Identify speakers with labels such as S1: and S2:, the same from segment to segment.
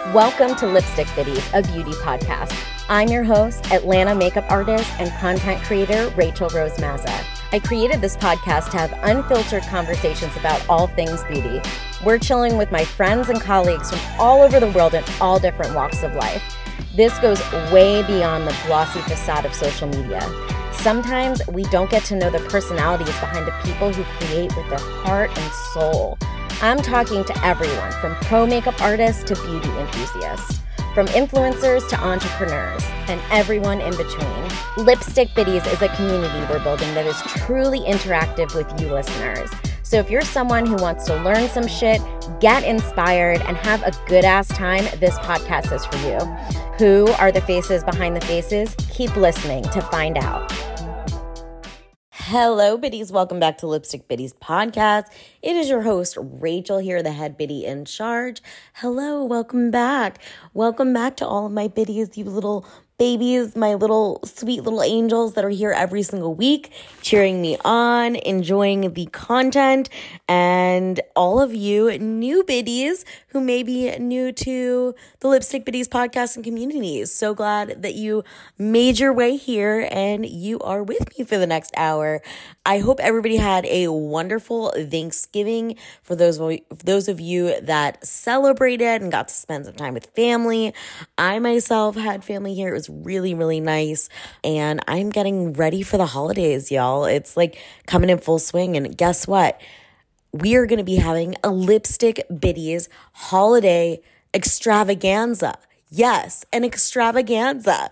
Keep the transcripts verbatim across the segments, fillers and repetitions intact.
S1: Welcome to Lipstick Biddies, a beauty podcast. I'm your host, Atlanta makeup artist and content creator, Rachel Rose Mazza. I created this podcast to have unfiltered conversations about all things beauty. We're chilling with my friends and colleagues from all over the world in all different walks of life. This goes way beyond the glossy facade of social media. Sometimes we don't get to know the personalities behind the people who create with their heart and soul. I'm talking to everyone from pro makeup artists to beauty enthusiasts, from influencers to entrepreneurs, and everyone in between. Lipstick Biddies is a community we're building that is truly interactive with you listeners. So if you're someone who wants to learn some shit, get inspired, and have a good-ass time, this podcast is for you. Who are the faces behind the faces? Keep listening to find out. Hello, biddies. Welcome back to Lipstick Biddies podcast. It is your host, Rachel here, the head biddy in charge. Hello, welcome back. Welcome back to all of my biddies, you little babies, my little sweet little angels that are here every single week, cheering me on, enjoying the content, and all of you new biddies who may be new to the Lipstick Biddies podcast and community. So glad that you made your way here and you are with me for the next hour. I hope everybody had a wonderful Thanksgiving. For those of, those of you that celebrated and got to spend some time with family, I myself had family here. It was really, really nice. And I'm getting ready for the holidays, y'all. It's like coming in full swing. And guess what? We are going to be having a Lipstick Biddies holiday extravaganza. Yes, an extravaganza.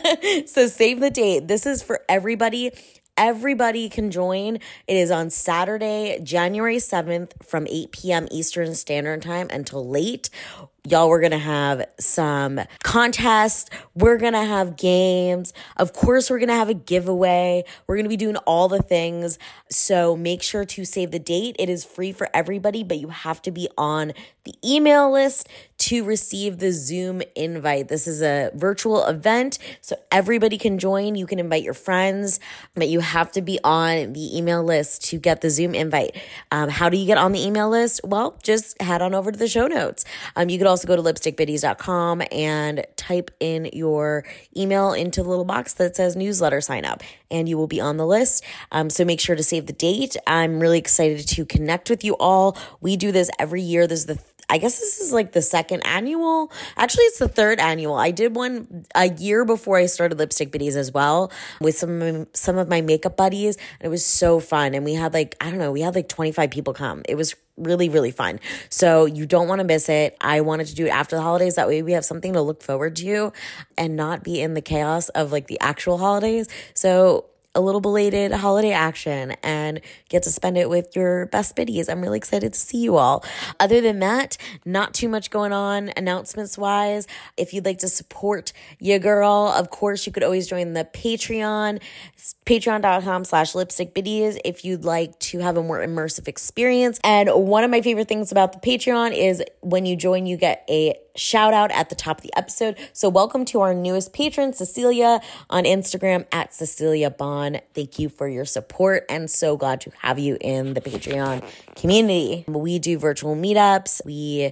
S1: So save the date. This is for everybody. Everybody can join. It is on Saturday, January seventh from eight p.m. Eastern Standard Time until late. Y'all, we're going to have some contests. We're going to have games. Of course, we're going to have a giveaway. We're going to be doing all the things. So make sure to save the date. It is free for everybody, but you have to be on the email list to receive the Zoom invite. This is a virtual event, so everybody can join. You can invite your friends, but you have to be on the email list to get the Zoom invite. Um, how do you get on the email list? Well, just head on over to the show notes. Um, you could also go to lipstick biddies dot com and type in your email into the little box that says newsletter sign up, and you will be on the list. Um, so make sure to save the date. I'm really excited to connect with you all. We do this every year. This is the I guess this is like the second annual. Actually, it's the third annual. I did one a year before I started Lipstick Biddies as well with some of, some of my makeup buddies. And it was so fun. And we had like, I don't know, we had like twenty-five people come. It was really, really fun. So you don't want to miss it. I wanted to do it after the holidays. That way we have something to look forward to and not be in the chaos of like the actual holidays. So a little belated holiday action and get to spend it with your best biddies. I'm really excited to see you all. Other than that, not too much going on announcements wise. If you'd like to support your girl, of course, you could always join the Patreon, patreon.com slash lipstick biddies if you'd like to have a more immersive experience. And one of my favorite things about the Patreon is when you join, you get a shout out at the top of the episode. So welcome to our newest patron, Cecilia, on Instagram at Cecilia Bond. Thank you for your support and so glad to have you in the Patreon community. We do virtual meetups. We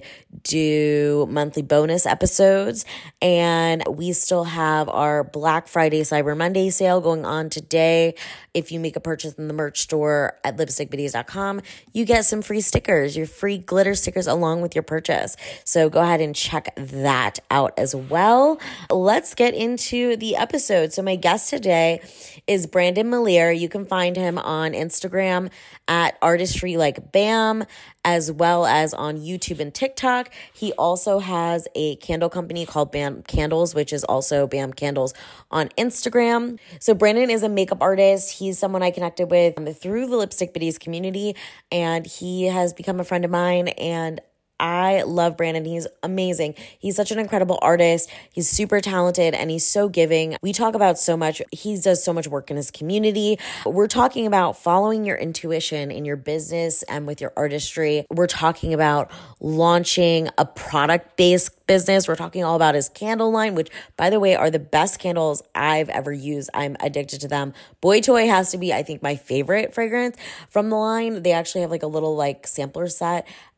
S1: do monthly bonus episodes, and we still have our Black Friday, Cyber Monday sale going on today. If you make a purchase in the merch store at lipstick biddies dot com, you get some free stickers, your free glitter stickers along with your purchase. So go ahead and check that out as well. Let's get into the episode. So my guest today is Brandon Malier. You can find him on Instagram at Artistry Like Bam, as well as on YouTube and TikTok. He also has a candle company called Bam Candles, which is also Bam Candles on Instagram. So Brandon is a makeup artist. He's someone I connected with through the Lipstick Biddies community, and he has become a friend of mine, and I love Brandon. He's amazing. He's such an incredible artist. He's super talented and he's so giving. We talk about so much. He does so much work in his community. We're talking about following your intuition in your business and with your artistry. We're talking about launching a product-based business. We're talking all about his candle line, which, by the way, are the best candles I've ever used. I'm addicted to them. Boy Toy has to be, I think, my favorite fragrance from the line. They actually have like a little like sampler set.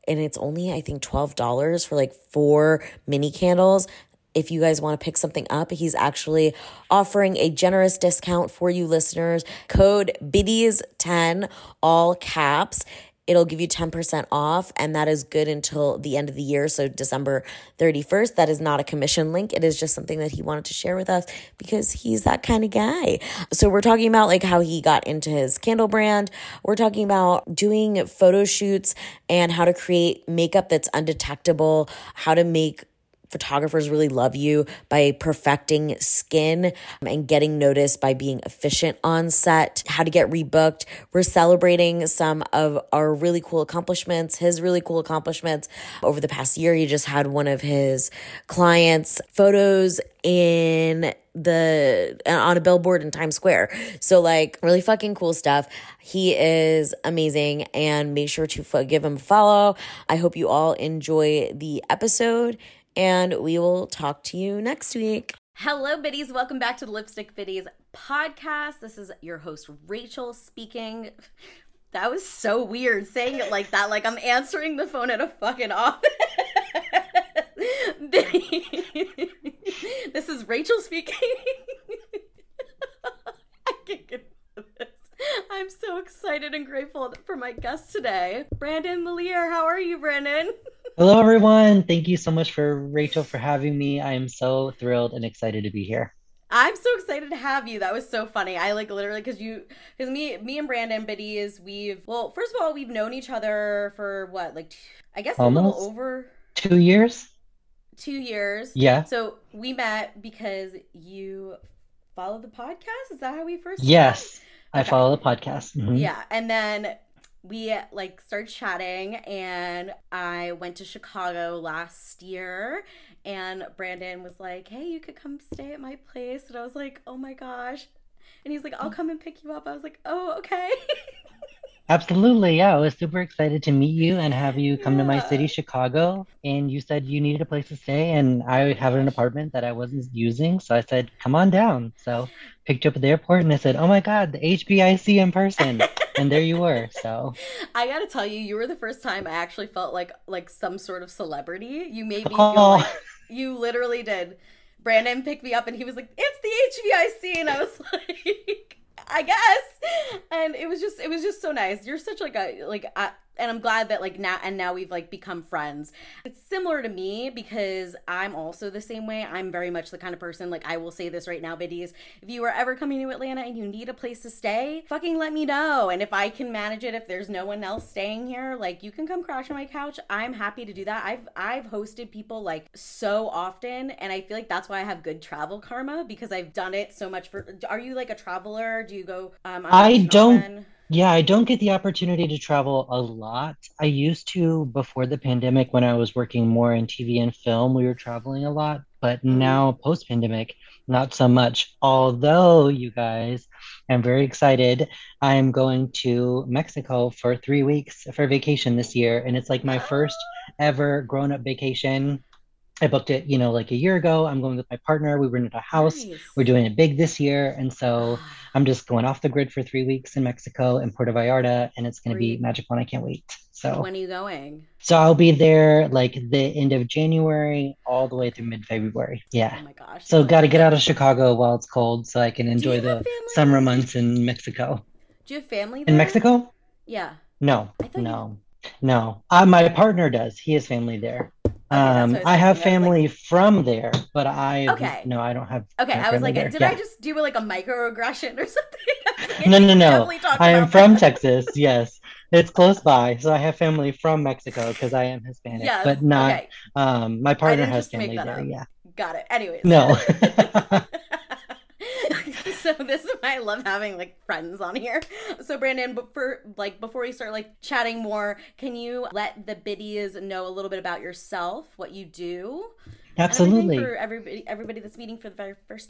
S1: and it's only, I think, twelve dollars for like four mini candles. If you guys want to pick something up, he's actually offering a generous discount for you listeners. Code biddies ten, all caps. It'll give you ten percent off, and that is good until the end of the year, so December thirty-first. That is not a commission link. It is just something that he wanted to share with us because he's that kind of guy. So we're talking about like how he got into his candle brand. We're talking about doing photo shoots and how to create makeup that's undetectable, how to make photographers really love you by perfecting skin and getting noticed by being efficient on set, how to get rebooked. We're celebrating some of our really cool accomplishments, his really cool accomplishments. Over the past year, he just had one of his clients' photos in the on a billboard in Times Square. So like really fucking cool stuff. He is amazing, and make sure to give him a follow. I hope you all enjoy the episode, and we will talk to you next week. Hello, biddies. Welcome back to the Lipstick Biddies podcast. This is your host, Rachel, speaking. That was so weird saying it like that, like I'm answering the phone at a fucking office. This is Rachel speaking. I can't get into this. I'm so excited and grateful for my guest today, Brandon Melier. How are you, Brandon?
S2: Hello, everyone. Thank you so much for Rachel for having me. I am so thrilled and excited to be here.
S1: I'm so excited to have you. That was so funny. I like literally because you because me me and Brandon biddies, we've well, first of all, we've known each other for what, like I guess
S2: Almost
S1: a little over
S2: two years.
S1: Two years.
S2: Yeah.
S1: So we met because you follow the podcast. Is that how we first met?
S2: Yes, I
S1: Okay.
S2: follow the podcast. Mhm.
S1: Yeah, and then we like started chatting, and I went to Chicago last year, and Brandon was like, "Hey, you could come stay at my place," and I was like, "Oh my gosh!" And he's like, "I'll come and pick you up." I was like, "Oh, okay."
S2: Absolutely. Yeah, I was super excited to meet you and have you come to my
S1: Yeah.
S2: city, Chicago. And you said you needed a place to stay, and I have an apartment that I wasn't using. So I said, come on down. So picked you up at the airport and I said, oh my God, the H B I C in person. And there you were. So,
S1: I gotta tell you, you were the first time I actually felt like like some sort of celebrity. You made me feel
S2: oh,
S1: like you literally did. Brandon picked me up and he was like, "It's the H V I C," and I was like, "I guess." And it was just it was just so nice. You're such like a like I, and I'm glad that like now and now we've like become friends. It's similar to me because I'm also the same way. I'm very much the kind of person, like I will say this right now, biddies. If you are ever coming to Atlanta and you need a place to stay, fucking let me know. And if I can manage it, if there's no one else staying here, like you can come crash on my couch. I'm happy to do that. I've I've hosted people like so often, and I feel like that's why I have good travel karma because I've done it so much. For are you like a traveler? Do you go um, on
S2: I
S1: vacation
S2: don't,
S1: often?
S2: yeah, I don't get the opportunity to travel a lot. I used to before the pandemic when I was working more in T V and film, we were traveling a lot, but
S1: Mm-hmm.
S2: now post-pandemic, not so much. Although, you guys, I'm very excited. I'm going to Mexico for three weeks for vacation this year, and it's like my first ever grown-up vacation. I booked it, you know, like a year ago. I'm going with my partner. We rented a house. We're
S1: Nice.
S2: doing it big this year. And so I'm just going off the grid for three weeks in Mexico and Puerto Vallarta, and it's going to
S1: Were
S2: be
S1: you,
S2: magical. And I can't wait. So,
S1: when are you going?
S2: so I'll be there like the end of January all the way through
S1: Okay.
S2: mid-February. Yeah.
S1: Oh my gosh,
S2: So
S1: that's
S2: got to get
S1: amazing.
S2: out of Chicago while it's cold so I can
S1: Do you
S2: enjoy
S1: have
S2: the
S1: family
S2: summer
S1: there?
S2: months in Mexico.
S1: Do you have family
S2: In
S1: there?
S2: Mexico?
S1: Yeah.
S2: No,
S1: I thought you.
S2: no, no. Uh, my partner does. He has family there.
S1: Okay, that's
S2: Um,
S1: what I was
S2: I have
S1: thinking. I was like,
S2: family from there, but I
S1: okay.
S2: no, I don't have
S1: Okay,
S2: uh,
S1: I was
S2: family
S1: like,
S2: there.
S1: did I
S2: Yeah.
S1: just do like a microaggression or something? I was like, I
S2: No,
S1: think
S2: no,
S1: we
S2: no.
S1: definitely talked
S2: I am
S1: about
S2: from
S1: that.
S2: Texas. Yes. It's close by. So I have family from Mexico because I am Hispanic,
S1: Yes.
S2: but not
S1: Okay.
S2: um my
S1: I
S2: partner
S1: didn't
S2: has
S1: just make
S2: family
S1: that
S2: there.
S1: up.
S2: Yeah.
S1: Got it. Anyways.
S2: No.
S1: So this is why I love having like friends on here. So Brandon, before like before we start like chatting more, can you let the biddies know a little bit about yourself, what you do, and everything
S2: Absolutely.
S1: for everybody everybody that's meeting for the very first time?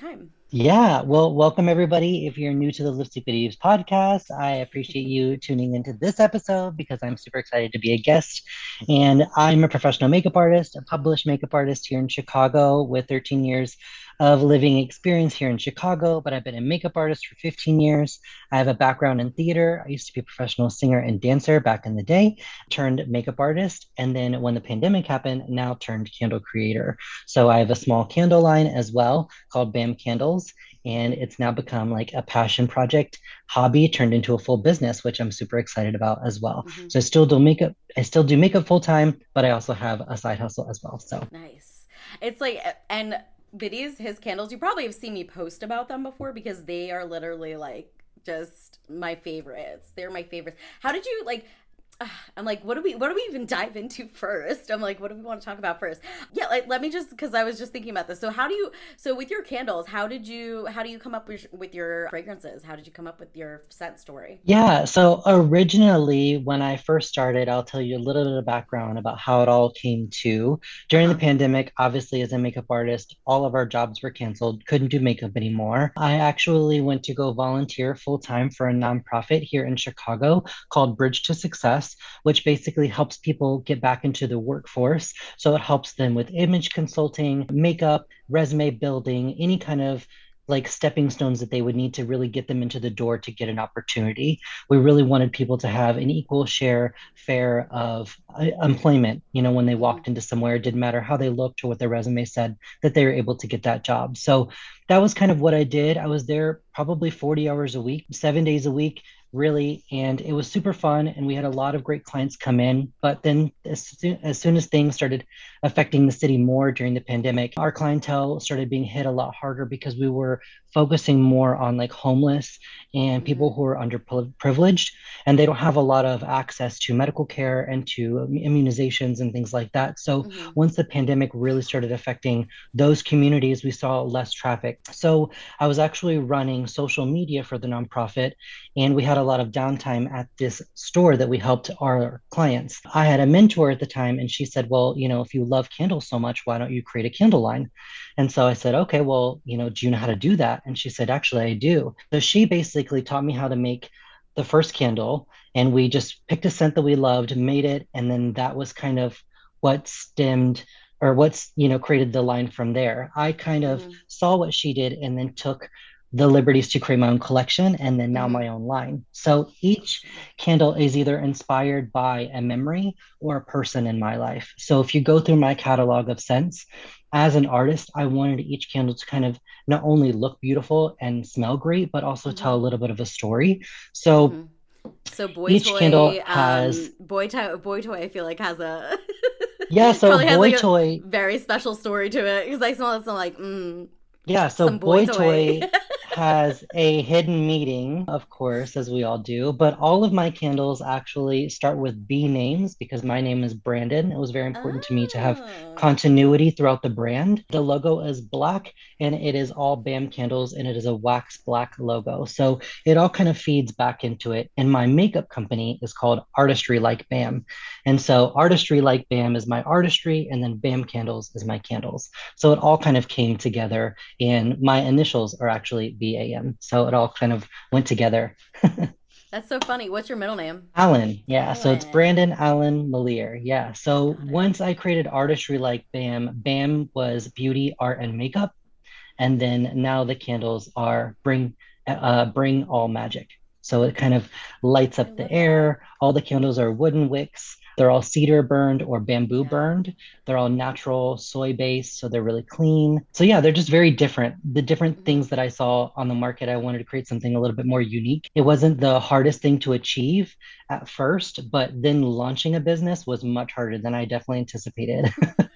S2: Yeah, well, welcome everybody. If you're new to the Lipstick Videos podcast, I appreciate you tuning into this episode because I'm super excited to be a guest. And I'm a professional makeup artist, a published makeup artist here in Chicago with thirteen years of living experience here in Chicago, but I've been a makeup artist for fifteen years. I have a background in theater. I used to be a professional singer and dancer back in the day, turned makeup artist, and then when the pandemic happened, now turned candle creator. So I have a small candle line as well called BAM Candles, and it's now become like a passion project hobby turned into a full business, which I'm super excited about as well.
S1: Hmm.
S2: So I still do makeup, I still do makeup full time, but I also have a side hustle as well. So
S1: Nice. It's like, and Biddy's, his candles, you probably have seen me post about them before because they are literally like just my favorites. They're my favorites. How did you like? I'm like, what do we, what do we even dive into first? I'm like, what do we want to talk about first? Yeah, like let me just, because I was just thinking about this. So how do you, so with your candles, how did you, how do you come up with, with your fragrances? How did you come up with your scent story?
S2: yeah, so originally, when I first started, I'll tell you a little bit of background about how it all came to.
S1: Uh
S2: During the
S1: huh.
S2: pandemic, obviously, as a makeup artist, all of our jobs were canceled, couldn't do makeup anymore. I actually went to go volunteer full time for a nonprofit here in Chicago called Bridge to Success, which basically helps people get back into the workforce. So it helps them with image consulting, makeup, resume building, any kind of like stepping stones that they would need to really get them into the door to get an opportunity. We really wanted people to have an equal share fair of uh, employment, you know, when they
S1: Mm-hmm.
S2: walked into somewhere, it didn't matter how they looked or what their resume said, that they were able to get that job. So that was kind of what I did. I was there probably forty hours a week, seven days a week, really, and it was super fun, and we had a lot of great clients come in. But then as soon, as soon as things started affecting the city more during the pandemic, our clientele started being hit a lot harder because we were focusing more on like homeless and
S1: Mm-hmm.
S2: people who are underprivileged, and they don't have a lot of access to medical care and to immunizations and things like that. So
S1: Mm-hmm.
S2: once the pandemic really started affecting those communities, we saw less traffic. So I was actually running social media for the nonprofit, and we had a lot of downtime at this store that we helped our clients. I had a mentor at the time, and she said, well, you know, if you love candles so much, why don't you create a candle line? And so I said, okay, well, you know, do you know how to do that? And she said, actually, I do. So she basically taught me how to make the first candle, and we just picked a scent that we loved, made it, and then that was kind of what stemmed or what's, you know, created the line from there. I kind of
S1: Mm-hmm.
S2: saw what she did and then took the liberties to create my own collection and then now
S1: Mm-hmm.
S2: my own line. So each
S1: Awesome.
S2: candle is either inspired by a memory or a person in my life. So if you go through my catalog of scents, as an artist, I wanted each candle to kind of not only look beautiful and smell great, but also tell
S1: Mm-hmm.
S2: a little bit of a story. So
S1: Mm-hmm. So Boy
S2: each candle
S1: Toy,
S2: has,
S1: um, Boy Toy, Boy Toy, I feel like has a
S2: yeah, so
S1: probably has
S2: Boy
S1: like a
S2: Toy,
S1: very special story to it because I smell it, so I'm like, mm,
S2: yeah, so
S1: some Boy
S2: Boy
S1: Toy.
S2: Toy has a hidden meaning, of course, as we all do, but all of my candles actually start with B names because my name is Brandon. It was very important to me to have
S1: Oh.
S2: continuity throughout the brand. The logo is black and it is all BAM candles and it is a wax black logo. So it all kind of feeds back into it. And my makeup company is called Artistry Like BAM. And so Artistry Like BAM is my artistry, and then BAM Candles is my candles. So it all kind of came together, and my initials are actually B A M. So it all kind of went together.
S1: That's so funny. What's your middle name?
S2: Alan, yeah. So it's
S1: Alan.
S2: Brandon Allen Malier. Yeah. So
S1: Got it.
S2: once I created Artistry Like BAM, BAM was beauty, art, and makeup. And then now the candles are bring uh, bring all magic. So it kind of lights
S1: I
S2: up the
S1: love that.
S2: air. All the candles are wooden wicks. They're all cedar burned or bamboo
S1: Yeah.
S2: burned. They're all natural soy based, so they're really clean. So yeah, they're just very different. The different
S1: Hmm.
S2: things that I saw on the market, I wanted to create something a little bit more unique. It wasn't the hardest thing to achieve at first, but then launching a business was much harder than I definitely anticipated.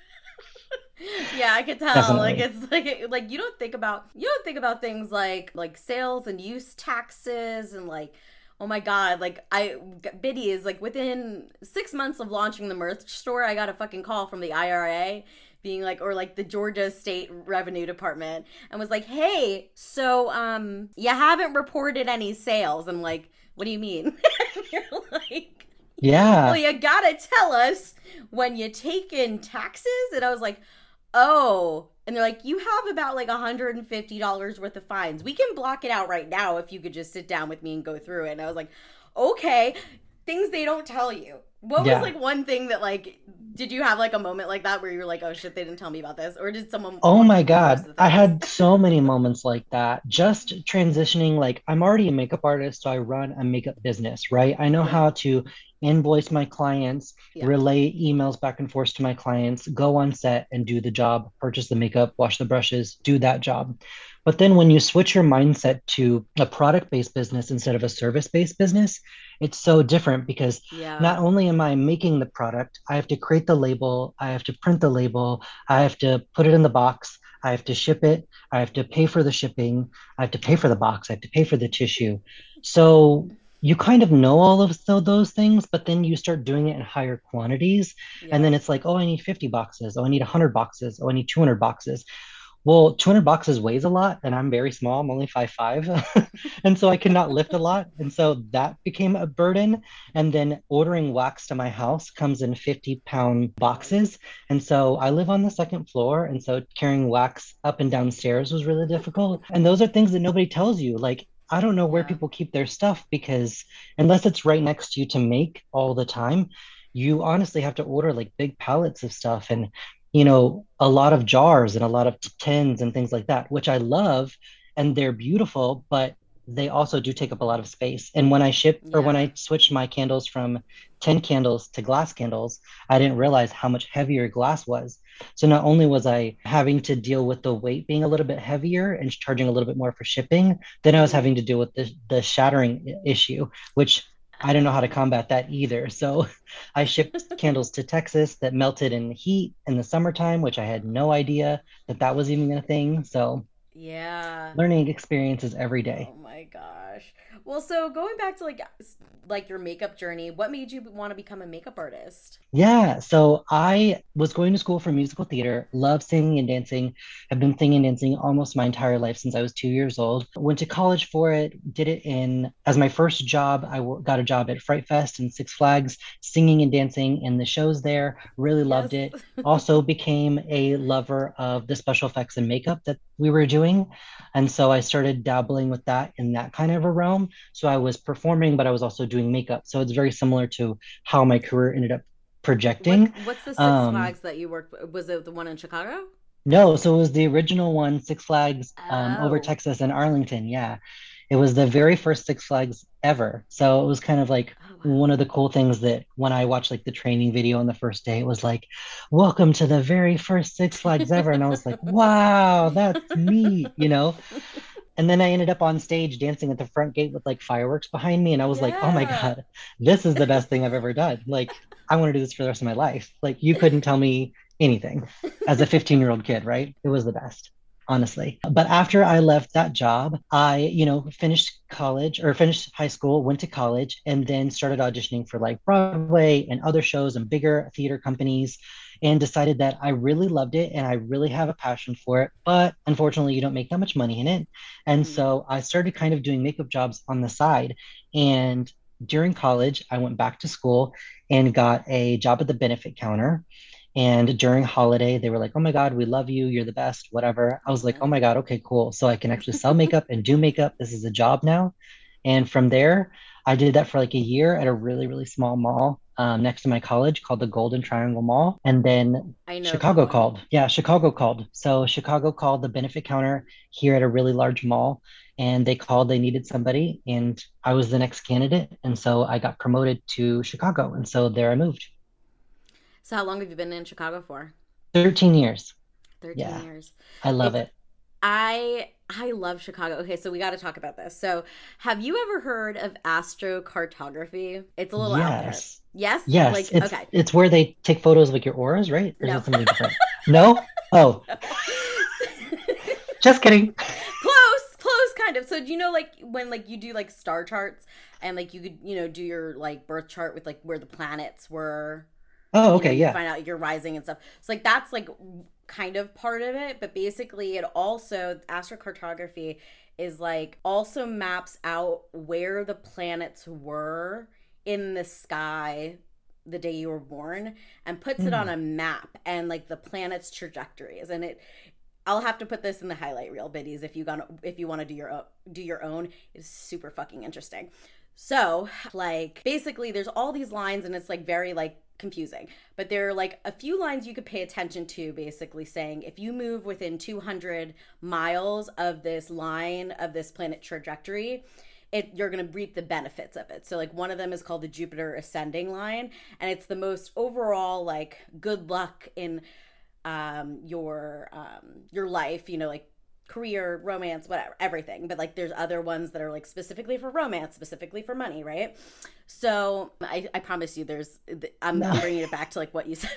S1: Yeah, I could tell. Like
S2: Definitely.
S1: it's like like you don't think about you don't think about things like like sales and use taxes and like oh my god, like I Biddy is like within six months of launching the merch store, I got a fucking call from the I R A being like or like the Georgia State Revenue Department and was like, "Hey, so um you haven't reported any sales." I'm like, "What do you mean?" You're like, "Well,
S2: Yeah.
S1: you got to tell us when you take in taxes." And I was like, oh, And they're like, you have about like one hundred fifty dollars worth of fines. We can block it out right now if you could just sit down with me and go through it. And I was like, okay, things they don't tell you. What was
S2: Yeah.
S1: like one thing that like, did you have like a moment like that where you were like, oh shit, they didn't tell me about this? Or did someone
S2: Oh
S1: walk
S2: my
S1: you through most
S2: God.
S1: of the
S2: I
S1: things?
S2: had so many moments like that. Just transitioning, like, I'm already a makeup artist, so I run a makeup business, right? I know
S1: Yeah.
S2: how to invoice my clients,
S1: Yeah.
S2: relay emails back and forth to my clients, go on set and do the job, purchase the makeup, wash the brushes, do that job. But then when you switch your mindset to a product-based business instead of a service-based business, it's so different because
S1: Yeah.
S2: not only am I making the product, I have to create the label, I have to print the label, I have to put it in the box. I have to ship it. I have to pay for the shipping. I have to pay for the box. I have to pay for the tissue. So you kind of know all of so those things, but then you start doing it in higher quantities. And
S1: Yeah.
S2: then it's like, oh, I need fifty boxes. Oh, I need one hundred boxes. Oh, I need two hundred boxes. Well, two hundred boxes weighs a lot, and I'm very small. I'm only five five. And so I could not lift a lot. And so that became a burden. And then ordering wax to my house comes in fifty pound boxes. And so I live on the second floor. And so carrying wax up and down stairs was really difficult. And those are things that nobody tells you. Like, I don't know where
S1: Yeah.
S2: people keep their stuff because unless it's right next to you to make all the time, you honestly have to order like big pallets of stuff. And you know, a lot of jars and a lot of tins and things like that, which I love and they're beautiful, but they also do take up a lot of space. And when I shipped or when
S1: Yeah.
S2: I switched my candles from tin candles to glass candles, I didn't realize how much heavier glass was. So not only was I having to deal with the weight being a little bit heavier and charging a little bit more for shipping, then I was
S1: Mm-hmm.
S2: having to deal with the, the shattering issue, which I don't know how to
S1: Oh.
S2: combat that either. So I shipped candles to Texas that melted in the heat in the summertime, which I had no idea that that was even a thing. So
S1: Yeah.
S2: learning experiences every
S1: Oh
S2: day.
S1: my gosh. Well, so going back to like s- like your makeup journey, what made you want to become a makeup artist?
S2: Yeah, so I was going to school for musical theater, love singing and dancing. I've been singing and dancing almost my entire life since I was two years old. Went to college for it, did it in as my first job. I wo- got a job at Fright Fest and Six Flags, singing and dancing in the shows there. Really
S1: Yes.
S2: loved it. Also became a lover of the special effects and makeup that we were doing. And so I started dabbling with that in that kind of a realm. So I was performing, but I was also doing makeup. So it's very similar to how my career ended up
S1: What
S2: projecting.
S1: what's the Six
S2: Um,
S1: Flags that you worked with? Was it the one in Chicago?
S2: no, so it was the original one, Six Flags, um, over
S1: Oh.
S2: Texas and Arlington. Yeah, it was the very first Six Flags ever. So it was kind of like
S1: Oh wow.
S2: one of the cool things that when I watched like the training video on the first day, it was like, "Welcome to the very first Six Flags ever," and I was like, "Wow, that's neat," you know. And then I ended up on stage dancing at the front gate with like fireworks behind me. And I was like, oh my
S1: Yeah.
S2: God, this is the best thing I've ever done. Like, I want to do this for the rest of my life. Like, you couldn't tell me anything as a fifteen year old kid, right? It was the best, honestly. But after I left that job, I, you know, finished college or finished high school, went to college, and then started auditioning for like Broadway and other shows and bigger theater companies and decided that I really loved it and I really have a passion for it. But unfortunately, you don't make that much money in it. And
S1: Mm-hmm.
S2: so I started kind of doing makeup jobs on the side. And during college, I went back to school and got a job at the benefit counter. And during holiday, they were like, oh my God, we love you. You're the best, whatever. I was like, oh my God, okay, cool. So I can actually sell makeup and do makeup. This is a job now. And from there, I did that for like a year at a really, really small mall um, next to my college called the Golden Triangle Mall. And then
S1: I know that
S2: Chicago
S1: one.
S2: called. Yeah, Chicago called. So Chicago called the benefit counter here at a really large mall. And they called, they needed somebody. And I was the next candidate. And so I got promoted to Chicago. And so there I moved.
S1: So how long have you been in Chicago for?
S2: thirteen years.
S1: thirteen
S2: Yeah,
S1: years.
S2: I love
S1: It's
S2: it.
S1: I I love Chicago. Okay, so we got to talk about this. So, have you ever heard of astrocartography? It's a little out there.
S2: Yes.
S1: Yes?
S2: Yes.
S1: Like,
S2: It's
S1: okay.
S2: it's where they take photos of like your auras, right? Or is
S1: No.
S2: that something different? No? Oh,
S1: No.
S2: just kidding.
S1: Close, close kind of. So, do you know like when like you do like star charts and like you could, you know, do your like birth chart with like where the planets were,
S2: Oh,
S1: you know,
S2: okay,
S1: you
S2: yeah.
S1: find out you're rising and stuff. So like that's like kind of part of it, but basically it also astrocartography is like also maps out where the planets were in the sky the day you were born and puts it on
S2: Hmm.
S1: a map and like the planet's trajectories and it
S3: I'll have to put this in the highlight reel, biddies, if you gonna if you want to do your own, do your own. It's super fucking interesting. So, like, basically, there's all these lines, and it's like very like confusing. But there are like a few lines you could pay attention to, basically saying if you move within two hundred miles of this line of this planet trajectory, it, you're going to reap the benefits of it. So like one of them is called the Jupiter ascending line, and it's the most overall like good luck in um your um your life, you know, like career, romance, whatever, everything. But like there's other ones that are like specifically for romance, specifically for money, right? So I, I promise you there's I'm, I'm bringing it back to like what you said.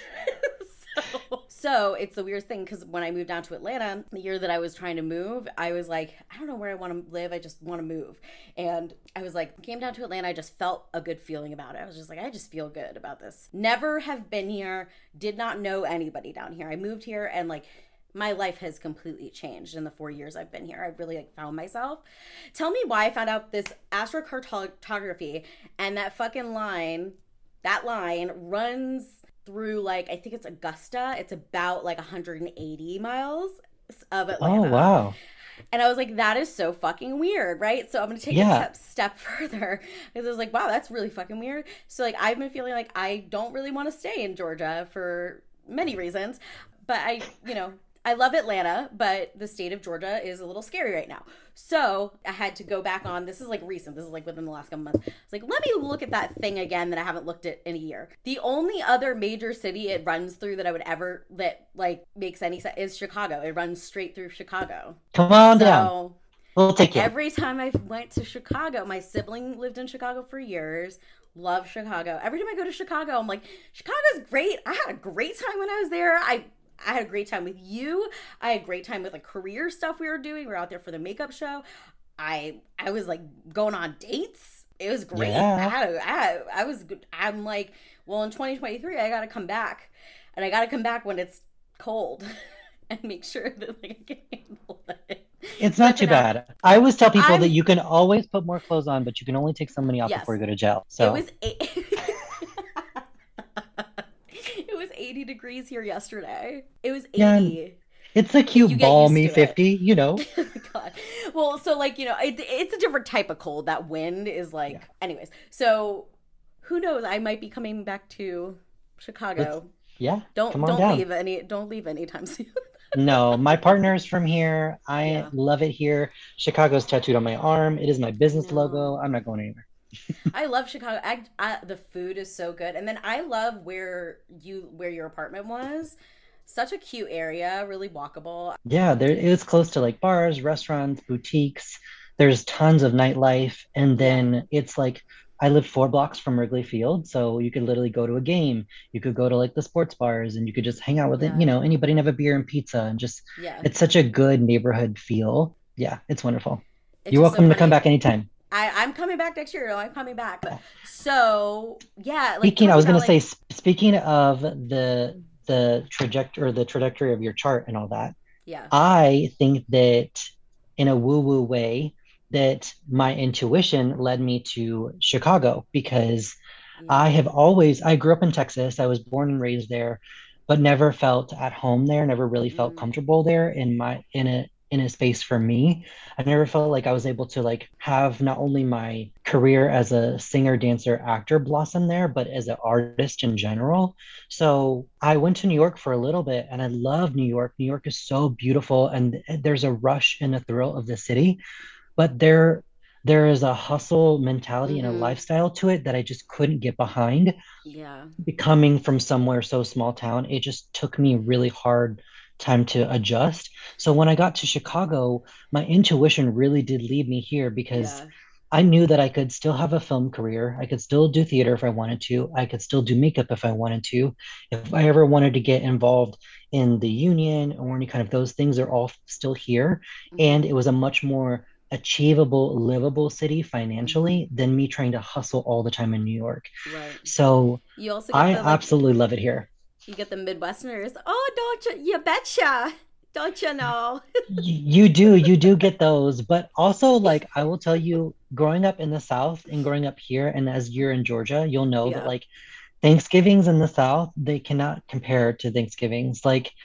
S3: so, so it's the weirdest thing because when I moved down to Atlanta, the year that I was trying to move, I was like, I don't know where I want to live. I just want to move. And I was like, came down to Atlanta. I just felt a good feeling about it. I was just like, I just feel good about this. Never have been here. Did not know anybody down here. I moved here and like my life has completely changed in the four years I've been here. I've really like found myself. Tell me why I found out this astrocartography and that fucking line, that line runs through like, I think it's Augusta. It's about like one hundred eighty miles of Atlanta.
S2: Oh, wow.
S3: And I was like, that is so fucking weird, right? So I'm going to take
S2: Yeah.
S3: it a step, step further because I was like, wow, that's really fucking weird. So like, I've been feeling like I don't really want to stay in Georgia for many reasons, but I, you know, I love Atlanta, but the state of Georgia is a little scary right now. So I had to go back on. This is like recent. This is like within the last couple months. It's like, let me look at that thing again that I haven't looked at in a year. The only other major city it runs through that I would ever, that like makes any sense is Chicago. It runs straight through Chicago.
S2: Come on
S3: so,
S2: down. We'll take you.
S3: Every time I went to Chicago, my sibling lived in Chicago for years. Love Chicago. Every time I go to Chicago, I'm like, Chicago's great. I had a great time when I was there. I I had a great time with you. I had a great time with like career stuff we were doing. We were out there for the makeup show. I I was like going on dates. It was great.
S2: Yeah.
S3: I had a, I, had, I was good. I'm like, well, in twenty twenty-three, I got to come back, and I got to come back when it's cold, and make sure that like I can handle it.
S2: It's not too bad. I always tell people
S3: I'm,
S2: that you can always put more clothes on, but you can only take so many off
S3: yes.
S2: before you go to jail. So
S3: it was. A- It was eighty degrees here yesterday. It was eighty.
S2: Yeah, it's a cute balmy fifty, you know.
S3: God. Well, so like, you know, it, it's a different type of cold. That wind is like, yeah. Anyways. So who knows? I might be coming back to Chicago.
S2: Let's, yeah.
S3: Don't
S2: come on
S3: don't
S2: down.
S3: leave any don't leave anytime soon.
S2: No, my partner's from here. I
S3: Yeah.
S2: love it here. Chicago's tattooed on my arm. It is my business no. logo. I'm not going anywhere.
S3: I love Chicago. I, I, the food is so good, and then I love where you where your apartment was. Such a cute area, really walkable.
S2: Yeah, there it was close to like bars, restaurants, boutiques. There's tons of nightlife, and then yeah. it's like I live four blocks from Wrigley Field, so you could literally go to a game. You could go to like the sports bars, and you could just hang out with yeah. it. You know, anybody and have a beer and pizza, and just yeah. it's such a good neighborhood feel. Yeah, it's wonderful. It's You're welcome so to come back anytime.
S3: I, I'm coming back next year. I'm coming back. But, so yeah.
S2: Like, speaking, I was gonna like, say. Speaking of the the trajectory or the trajectory of your chart and all that.
S3: Yeah.
S2: I think that in a woo woo way, that my intuition led me to Chicago because yeah. I have always. I grew up in Texas. I was born and raised there, but never felt at home there. Never really felt mm. comfortable there in my in a. in a space for me. I never felt like I was able to like have not only my career as a singer, dancer, actor blossom there, but as an artist in general. So I went to New York for a little bit and I love New York. New York is so beautiful and there's a rush and a thrill of the city, but there there is a hustle mentality mm-hmm. and a lifestyle to it that I just couldn't get behind.
S3: Yeah.
S2: Coming from somewhere so small town, it just took me really hard time to adjust. So when I got to Chicago, my intuition really did lead me here because yeah. I knew that I could still have a film career. I could still do theater if I wanted to. I could still do makeup if I wanted to. If I ever wanted to get involved in the union or any kind of those things are all still here. Mm-hmm. And it was a much more achievable, livable city financially mm-hmm. than me trying to hustle all the time in New York.
S3: Right.
S2: So
S3: you also
S2: I
S3: the, like,
S2: absolutely love it here.
S3: You get the Midwesterners. Oh, don't you? You betcha. Don't you know?
S2: You do. You do get those. But also, like, I will tell you, growing up in the South and growing up here, and as you're in Georgia, you'll know yeah. that, like, Thanksgivings in the South, they cannot compare to Thanksgivings. Like,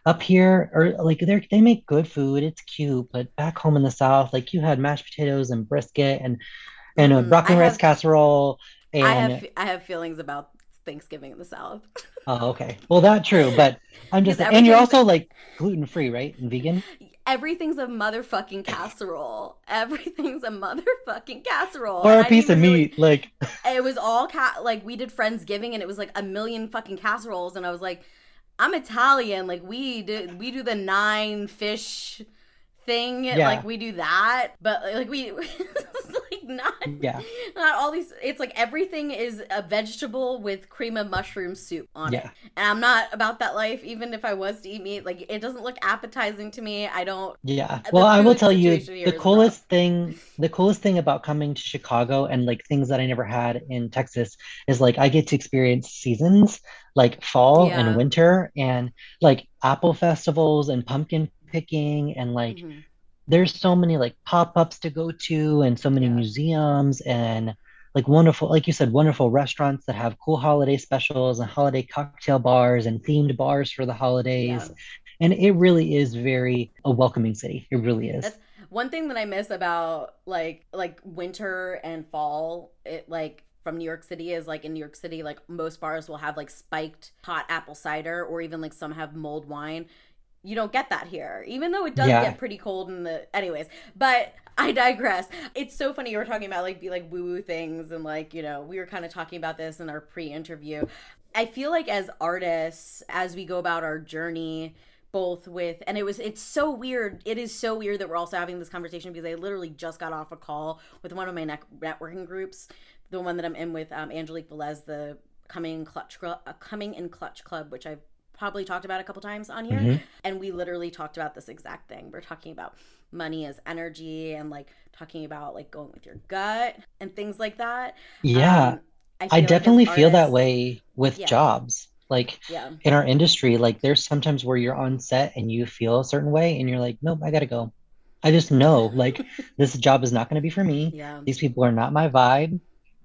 S2: up here, or like they they make good food. It's cute, but back home in the South, like you had mashed potatoes and brisket and and a
S3: Mm, I
S2: broccoli rice
S3: have
S2: casserole
S3: I have
S2: and
S3: I have feelings about Thanksgiving in the South.
S2: oh, okay. Well, that true, but I'm just
S3: Because
S2: saying, and you're
S3: everything's
S2: also like gluten free, right? And vegan.
S3: everything's a motherfucking casserole. Everything's a motherfucking casserole.
S2: Or
S3: And
S2: a
S3: I didn't
S2: piece of
S3: even really,
S2: meat, like
S3: it was all cat like we did Friendsgiving and it was like a million fucking casseroles and I was like, I'm Italian. Like we did we do the nine fish thing, like
S2: yeah,
S3: we do that, but like we it's like not
S2: yeah,
S3: not all these, it's like everything is a vegetable with cream of mushroom soup on it,
S2: yeah.
S3: and I'm not about that life. Even if I was to eat meat, like it doesn't look appetizing to me. I don't,
S2: Yeah. Well,
S3: the
S2: I will
S3: food
S2: tell you
S3: situation
S2: the
S3: here is rough.
S2: coolest thing, the coolest thing about coming to Chicago and like things that I never had in Texas is like I get to experience seasons like fall and
S3: Yeah.
S2: winter and like apple festivals and pumpkin picking and like
S3: Hmm.
S2: there's so many like pop-ups to go to and so many
S3: Yeah.
S2: museums and like wonderful, like you said, wonderful restaurants that have cool holiday specials and holiday cocktail bars and themed bars for the
S3: Yeah.
S2: holidays. And it really is very a welcoming city. It really is.
S3: That's one thing that I miss about like like winter and fall. It like from New York City is like in New York City, like most bars will have like spiked hot apple cider or even like some have mulled wine. You don't get that here, even though it does
S2: Yeah.
S3: get pretty cold in the anyways. But I digress. It's so funny you were talking about like be like woo woo things and like, you know, we were kind of talking about this in our pre-interview. I feel like as artists, as we go about our journey, both with and it was it's so weird. It is so weird that we're also having this conversation because I literally just got off a call with one of my net- networking groups, the one that I'm in with um, Angelique Velez, the Coming in Clutch uh, Coming in Clutch Club, which I've probably talked about a couple times on here,
S2: Hmm.
S3: and we literally talked about this exact thing. We're talking about money as energy and like talking about like going with your gut and things like that.
S2: Yeah.
S3: Um, I
S2: I
S3: feel like as
S2: definitely feel that
S3: artists,
S2: way with
S3: yeah,
S2: jobs. Like
S3: yeah,
S2: in our industry, like there's sometimes where you're on set and you feel a certain way and you're like, nope, I gotta go. I just know like this job is not going to be for me.
S3: yeah,
S2: These people are not my vibe,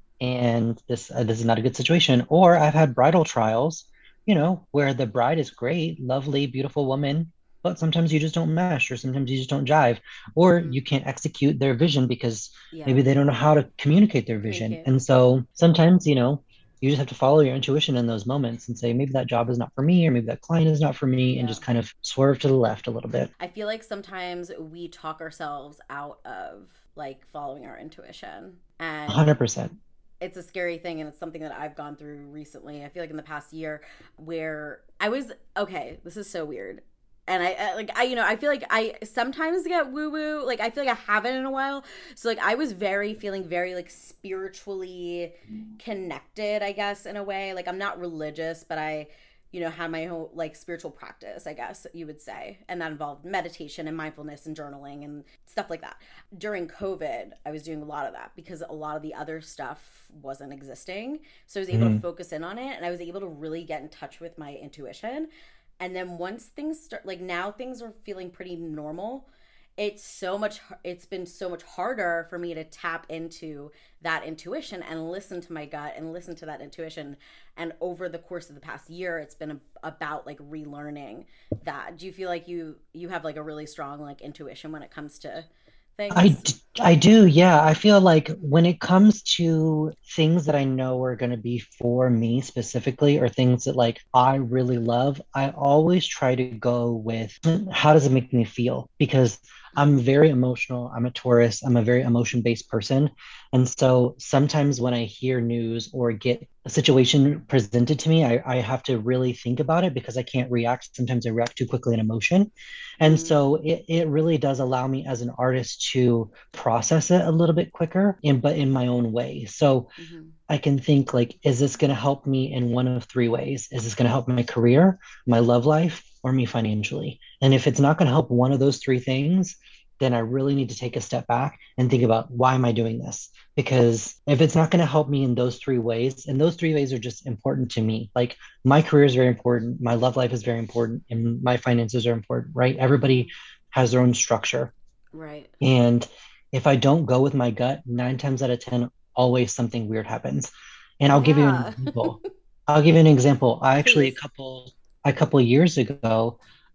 S2: and this uh, this is not a good situation. Or I've had bridal trials, you know, where the bride is great, lovely, beautiful woman, but sometimes you just don't mesh, or sometimes you just don't jive, or
S3: mm-hmm,
S2: you can't execute their vision because
S3: yeah,
S2: maybe they don't know how to communicate their vision.
S3: communicate,
S2: And so sometimes, you know, you just have to follow your intuition in those moments and say, maybe that job is not for me, or maybe that client is not for me, and
S3: yeah.
S2: just kind of swerve to the left a little bit.
S3: I feel like sometimes we talk ourselves out of like following our intuition, and
S2: one hundred percent.
S3: it's a scary thing and it's something that I've gone through recently. I feel like in the past year where I was okay, this is so weird. And I, I like I you know, I feel like I sometimes get woo woo. Like I feel like I haven't in a while. So like I was very feeling very like spiritually connected, I guess, in a way. Like I'm not religious, but I you know, had my whole like spiritual practice, I guess you would say. And that involved meditation and mindfulness and journaling and stuff like that. During COVID, I was doing a lot of that because a lot of the other stuff wasn't existing. So I was able to
S2: Mhm.
S3: focus in on it and I was able to really get in touch with my intuition. And then once things start, like now things are feeling pretty normal. It's so much, it's been so much harder for me to tap into that intuition and listen to my gut and listen to that intuition. And over the course of the past year, it's been about like relearning that. Do you feel like you you have like a really strong like intuition when it comes to
S2: I,
S3: things?
S2: d- I do, yeah. I feel like when it comes to things that I know are going to be for me specifically, or things that like I really love, I always try to go with "Hmm, how does it make me feel? Because I'm
S3: Mm-hmm.
S2: very emotional. I'm a Taurus. I'm a very emotion-based person. And so sometimes when I hear news or get a situation presented to me, I, I have to really think about it because I can't react. Sometimes I react too quickly in emotion. And
S3: Mm-hmm.
S2: so it, it really does allow me as an artist to process it a little bit quicker in but in my own way. So
S3: Mm-hmm.
S2: I can think like, is this going to help me in one of three ways? Is this going to help my career, my love life, or me financially? And if it's not going to help one of those three things, then I really need to take a step back and think about why am I doing this? Because if it's not going to help me in those three ways, and those three ways are just important to me, like my career is very important, my love life is very important, and my finances are important, right? Everybody
S3: Mm-hmm.
S2: has their own structure.
S3: Right.
S2: And if I don't go with my gut, nine times out of ten, always something weird happens. And I'll give you an
S3: Yeah.
S2: example. I'll give you an example. I actually a
S3: Please.
S2: couple a couple years ago,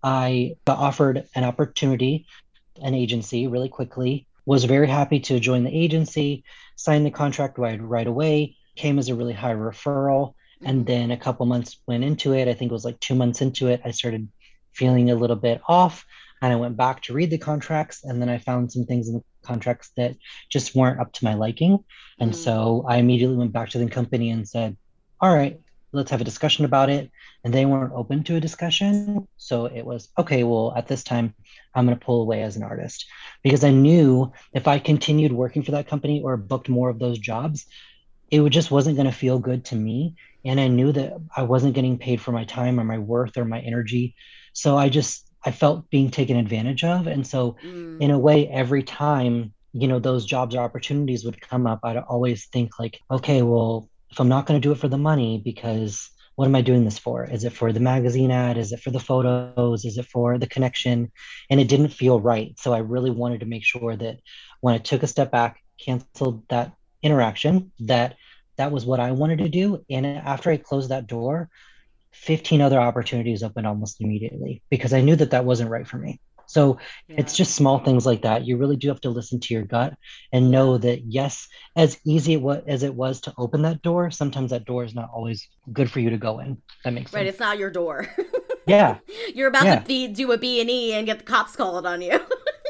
S2: I got offered an opportunity, an agency really quickly, was very happy to join the agency, signed the contract right, right away, came as a really high referral. And
S3: Mhm.
S2: then a couple months went into it. I think it was like two months into it, I started feeling a little bit off. And I went back to read the contracts. And then I found some things in the contracts that just weren't up to my liking. And
S3: Mm.
S2: so I immediately went back to the company and said, all right, let's have a discussion about it. And they weren't open to a discussion. So it was, okay, well, at this time, I'm going to pull away as an artist because I knew if I continued working for that company or booked more of those jobs, it would just wasn't going to feel good to me. And I knew that I wasn't getting paid for my time or my worth or my energy. So I just, I felt being taken advantage of. And so,
S3: Mm.
S2: in a way, every time, you know, those jobs or opportunities would come up, I'd always think, like, okay, well, if I'm not going to do it for the money, because what am I doing this for? Is it for the magazine ad? Is it for the
S3: Yeah.
S2: photos? Is it for the connection? And it didn't feel right. So I really wanted to make sure that when I took a step back, canceled that interaction, that that was what I wanted to do. And after I closed that door, fifteen other opportunities opened almost immediately because I knew that that wasn't right for me. So it's
S3: Yeah.
S2: just small things like that. You really do have to listen to your gut and know
S3: Yeah.
S2: that, yes, as easy as it was to open that door, sometimes that door is not always good for you to go in. That makes
S3: Right.
S2: sense.
S3: It's not your door.
S2: Yeah.
S3: You're about to
S2: Yeah.
S3: be, do a B and E and get the cops called on you.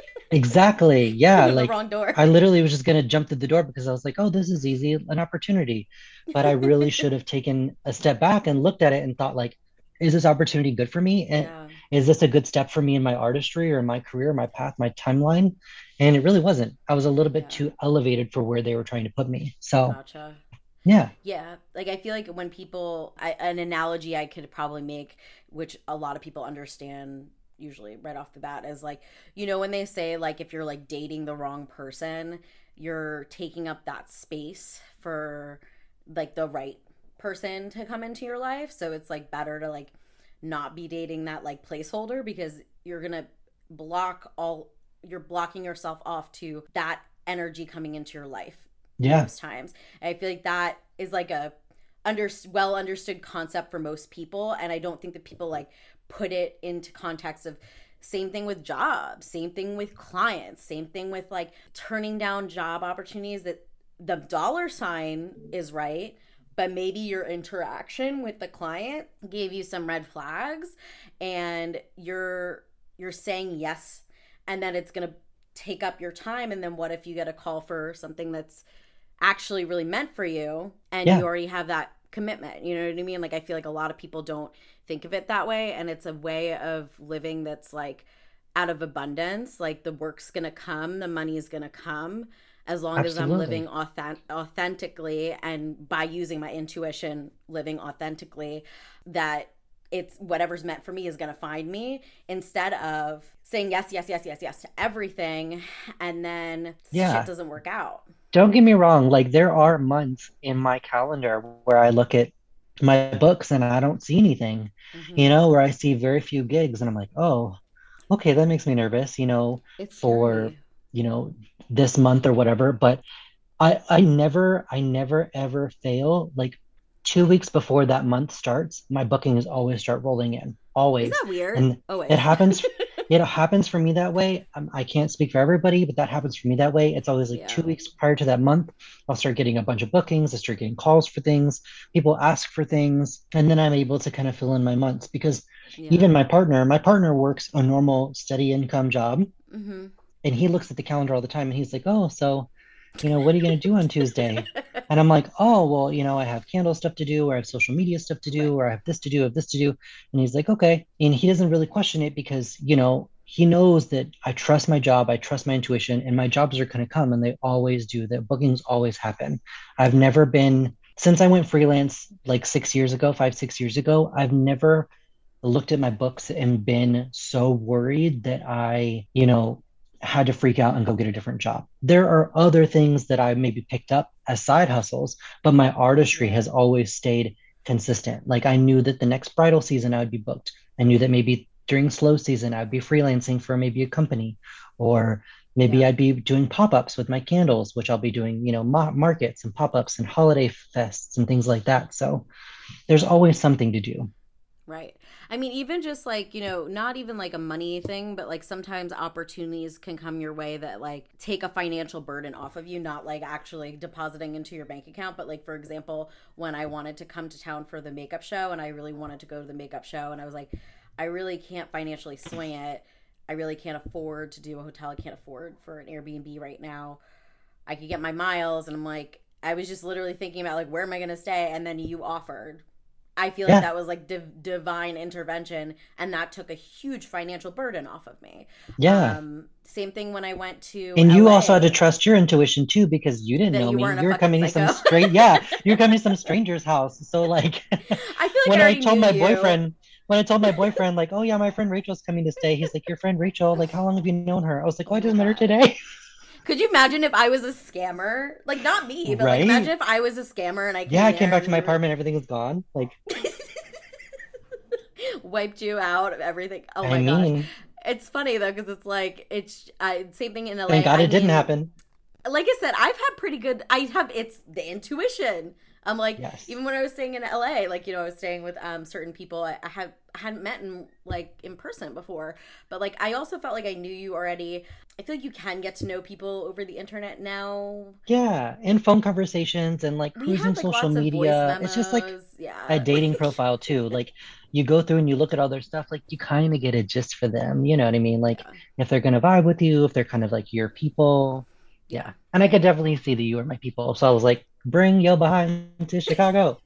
S2: Exactly. Yeah.
S3: You're in the
S2: Like
S3: wrong door.
S2: I literally was just going to jump through the door because I was like, oh, this is easy, an opportunity. But I really should have taken a step back and looked at it and thought, like, is this opportunity good for me? And
S3: Yeah.
S2: is this a good step for me in my artistry or in my career, my path, my timeline? And it really wasn't. I was a little bit
S3: Yeah.
S2: too elevated for where they were trying to put me. So,
S3: Gotcha.
S2: yeah.
S3: Yeah, like I feel like when people, I, an analogy I could probably make, which a lot of people understand usually right off the bat, is like, you know, when they say like if you're like dating the wrong person, you're taking up that space for like the right person to come into your life. So it's like better to like not be dating that like placeholder because you're gonna block all, you're blocking yourself off to that energy coming into your life
S2: Yeah.
S3: most times. And I feel like that is like a under well understood concept for most people, and I don't think that people like put it into context of same thing with jobs, same thing with clients, same thing with like turning down job opportunities that the dollar sign is right, but maybe your interaction with the client gave you some red flags and you're you're saying yes and then it's going to take up your time, and then what if you get a call for something that's actually really meant for you and you
S2: Yeah.
S3: already have that commitment? You know what I mean? Like I feel like a lot of people don't think of it that way, and it's a way of living that's like out of abundance. Like the work's gonna come, the money's gonna come, as long as I'm living
S2: Absolutely.
S3: authentic- authentically, and by using my intuition, living authentically, that it's whatever's meant for me is going to find me, instead of saying yes, yes, yes, yes, yes to everything and then shit
S2: Yeah.
S3: doesn't work out.
S2: Don't get me wrong, like there are months in my calendar where I look at my books and I don't see anything, you
S3: Mm-hmm.
S2: know, where I see very few gigs and I'm like, oh, okay, that makes me nervous, you know,
S3: It's
S2: for,
S3: scary.
S2: you know, this month or whatever. But I I never I never ever fail. Like two weeks before that month starts, my bookings always start rolling in,
S3: Is
S2: always.
S3: that weird?
S2: And it
S3: Always.
S2: happens, it happens for me that way. Um, I can't speak for everybody, but that happens for me that way. It's always like two
S3: Yeah.
S2: weeks prior to that month, I'll start getting a bunch of bookings. I start getting calls for things. People ask for things, and then I'm able to kind of fill in my months because
S3: Yeah.
S2: even my partner, my partner works a normal steady income job,
S3: Mm-hmm.
S2: and he looks at the calendar all the time and he's like, oh, so, you know, what are you going to do on Tuesday? And I'm like, oh, well, you know, I have candle stuff to do, or I have social media stuff to do,
S3: Right.
S2: or I have this to do, I have this to do. And he's like, okay. And he doesn't really question it because, you know, he knows that I trust my job, I trust my intuition, and my jobs are going to come and they always do. The bookings always happen. I've
S3: Yeah.
S2: never been, since I went freelance like six years ago, five, six years ago, I've never looked at my books and been so worried that I, you know, had to freak out and go get a different job. There are other things that I maybe picked up as side hustles, but my artistry
S3: Yeah.
S2: has always stayed consistent. Like I knew that the next bridal season I would be booked. I knew that maybe during slow season I'd be freelancing for maybe a company, or maybe
S3: Yeah.
S2: I'd be doing pop-ups with my candles, which I'll be doing, you know, ma- markets and pop-ups and holiday fests and things like that. So there's always something to do.
S3: Right. I mean, even just like, you know, not even like a money thing, but like sometimes opportunities can come your way that like take a financial burden off of you, not like actually depositing into your bank account. But like, for example, when I wanted to come to town for the makeup show and I really wanted to go to the makeup show and I was like, I really can't financially swing it. I really can't afford to do a hotel. I can't afford for an Airbnb right now. I could get my miles. And I'm like, I was just literally thinking about like, where am I going to stay? And then you offered. I feel like
S2: Yeah.
S3: that was like div- divine intervention, and that took a huge financial burden off of me.
S2: Yeah.
S3: Um, same thing when I went to
S2: And you also had to
S3: L A,
S2: trust your intuition too, because you didn't
S3: that
S2: know
S3: you
S2: me.
S3: weren't a
S2: You were
S3: fucking
S2: coming to some
S3: psycho.
S2: straight, yeah, you were coming to some stranger's house. So like
S3: I feel like I
S2: when I
S3: already
S2: told
S3: knew
S2: my
S3: you.
S2: boyfriend, when I told my boyfriend, like, oh yeah, my friend Rachel's coming to stay, he's like, your friend Rachel, like, how long have you known her? I was like,
S3: Oh
S2: oh, I
S3: my
S2: just met her
S3: God.
S2: today.
S3: Could you imagine if I was a scammer? Like, not me, but like, imagine
S2: Right?
S3: if I was a scammer and I
S2: Yeah,
S3: came
S2: I came
S3: there
S2: back
S3: and
S2: to
S3: we
S2: my
S3: were
S2: apartment, everything was gone. Like,
S3: wiped you out of everything. Oh
S2: I
S3: my gosh.
S2: mean,
S3: It's funny though, because it's like, it's uh, same thing in
S2: thank
S3: L A.
S2: God
S3: I
S2: it didn't
S3: mean,
S2: happen.
S3: like I said, I've had pretty good. I have it's the intuition. I'm like
S2: Yes.
S3: even when I was staying in L A, like you know I was staying with um certain people I, I have I hadn't met in like in person before, but like I also felt like I knew you already. I feel like you can get to know people over the internet now.
S2: Yeah, and phone conversations and like
S3: We
S2: cruising
S3: had like
S2: social
S3: lots of voice
S2: media. It's just like
S3: memos,
S2: a
S3: yeah,
S2: dating
S3: like
S2: profile too. Like you go through and you look at all their stuff, like you kind of get a gist for them. You know what I mean? Like
S3: yeah,
S2: if they're gonna vibe with you, if they're kind of like your people.
S3: yeah.
S2: Yeah. And I could definitely see that you were my people. So I was like, bring yo behind to Chicago.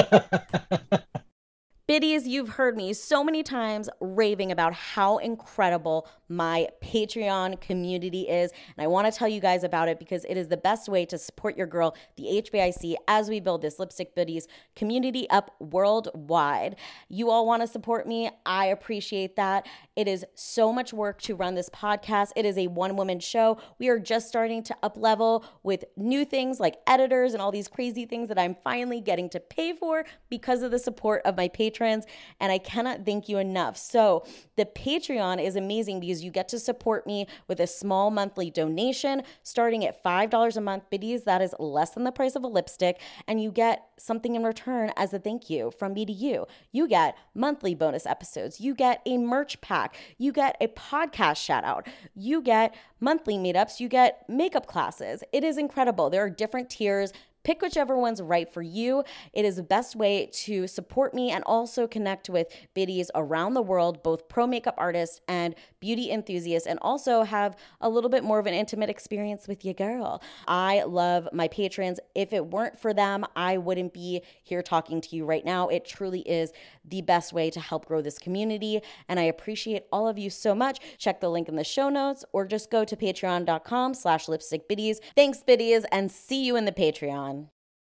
S1: Biddies, you've heard me so many times raving about how incredible my Patreon community is. And I want to tell you guys about it because it is the best way to support your girl, the H B I C, as we build this Lipstick Biddies community up worldwide. You all want to support me. I appreciate that. It is so much work to run this podcast. It is a one-woman show. We are just starting to up level with new things like editors and all these crazy things that I'm finally getting to pay for because of the support of my patrons. And I cannot thank you enough. So the Patreon is amazing because you get to support me with a small monthly donation starting at five dollars a month. Biddies, that is less than the price of a lipstick. And you get something in return as a thank you from me to you. You get monthly bonus episodes. You get a merch pack. You get a podcast shout out. You get monthly meetups. You get makeup classes. It is incredible. There are different tiers. Pick whichever one's right for you. It is the best way to support me and also connect with biddies around the world, both pro makeup artists and beauty enthusiasts, and also have a little bit more of an intimate experience with your girl. I love my patrons. If it weren't for them, I wouldn't be here talking to you right now. It truly is the best way to help grow this community, and I appreciate all of you so much. Check the link in the show notes or just go to patreon.com slash lipstickbiddies. Thanks, biddies, and see you in the Patreon.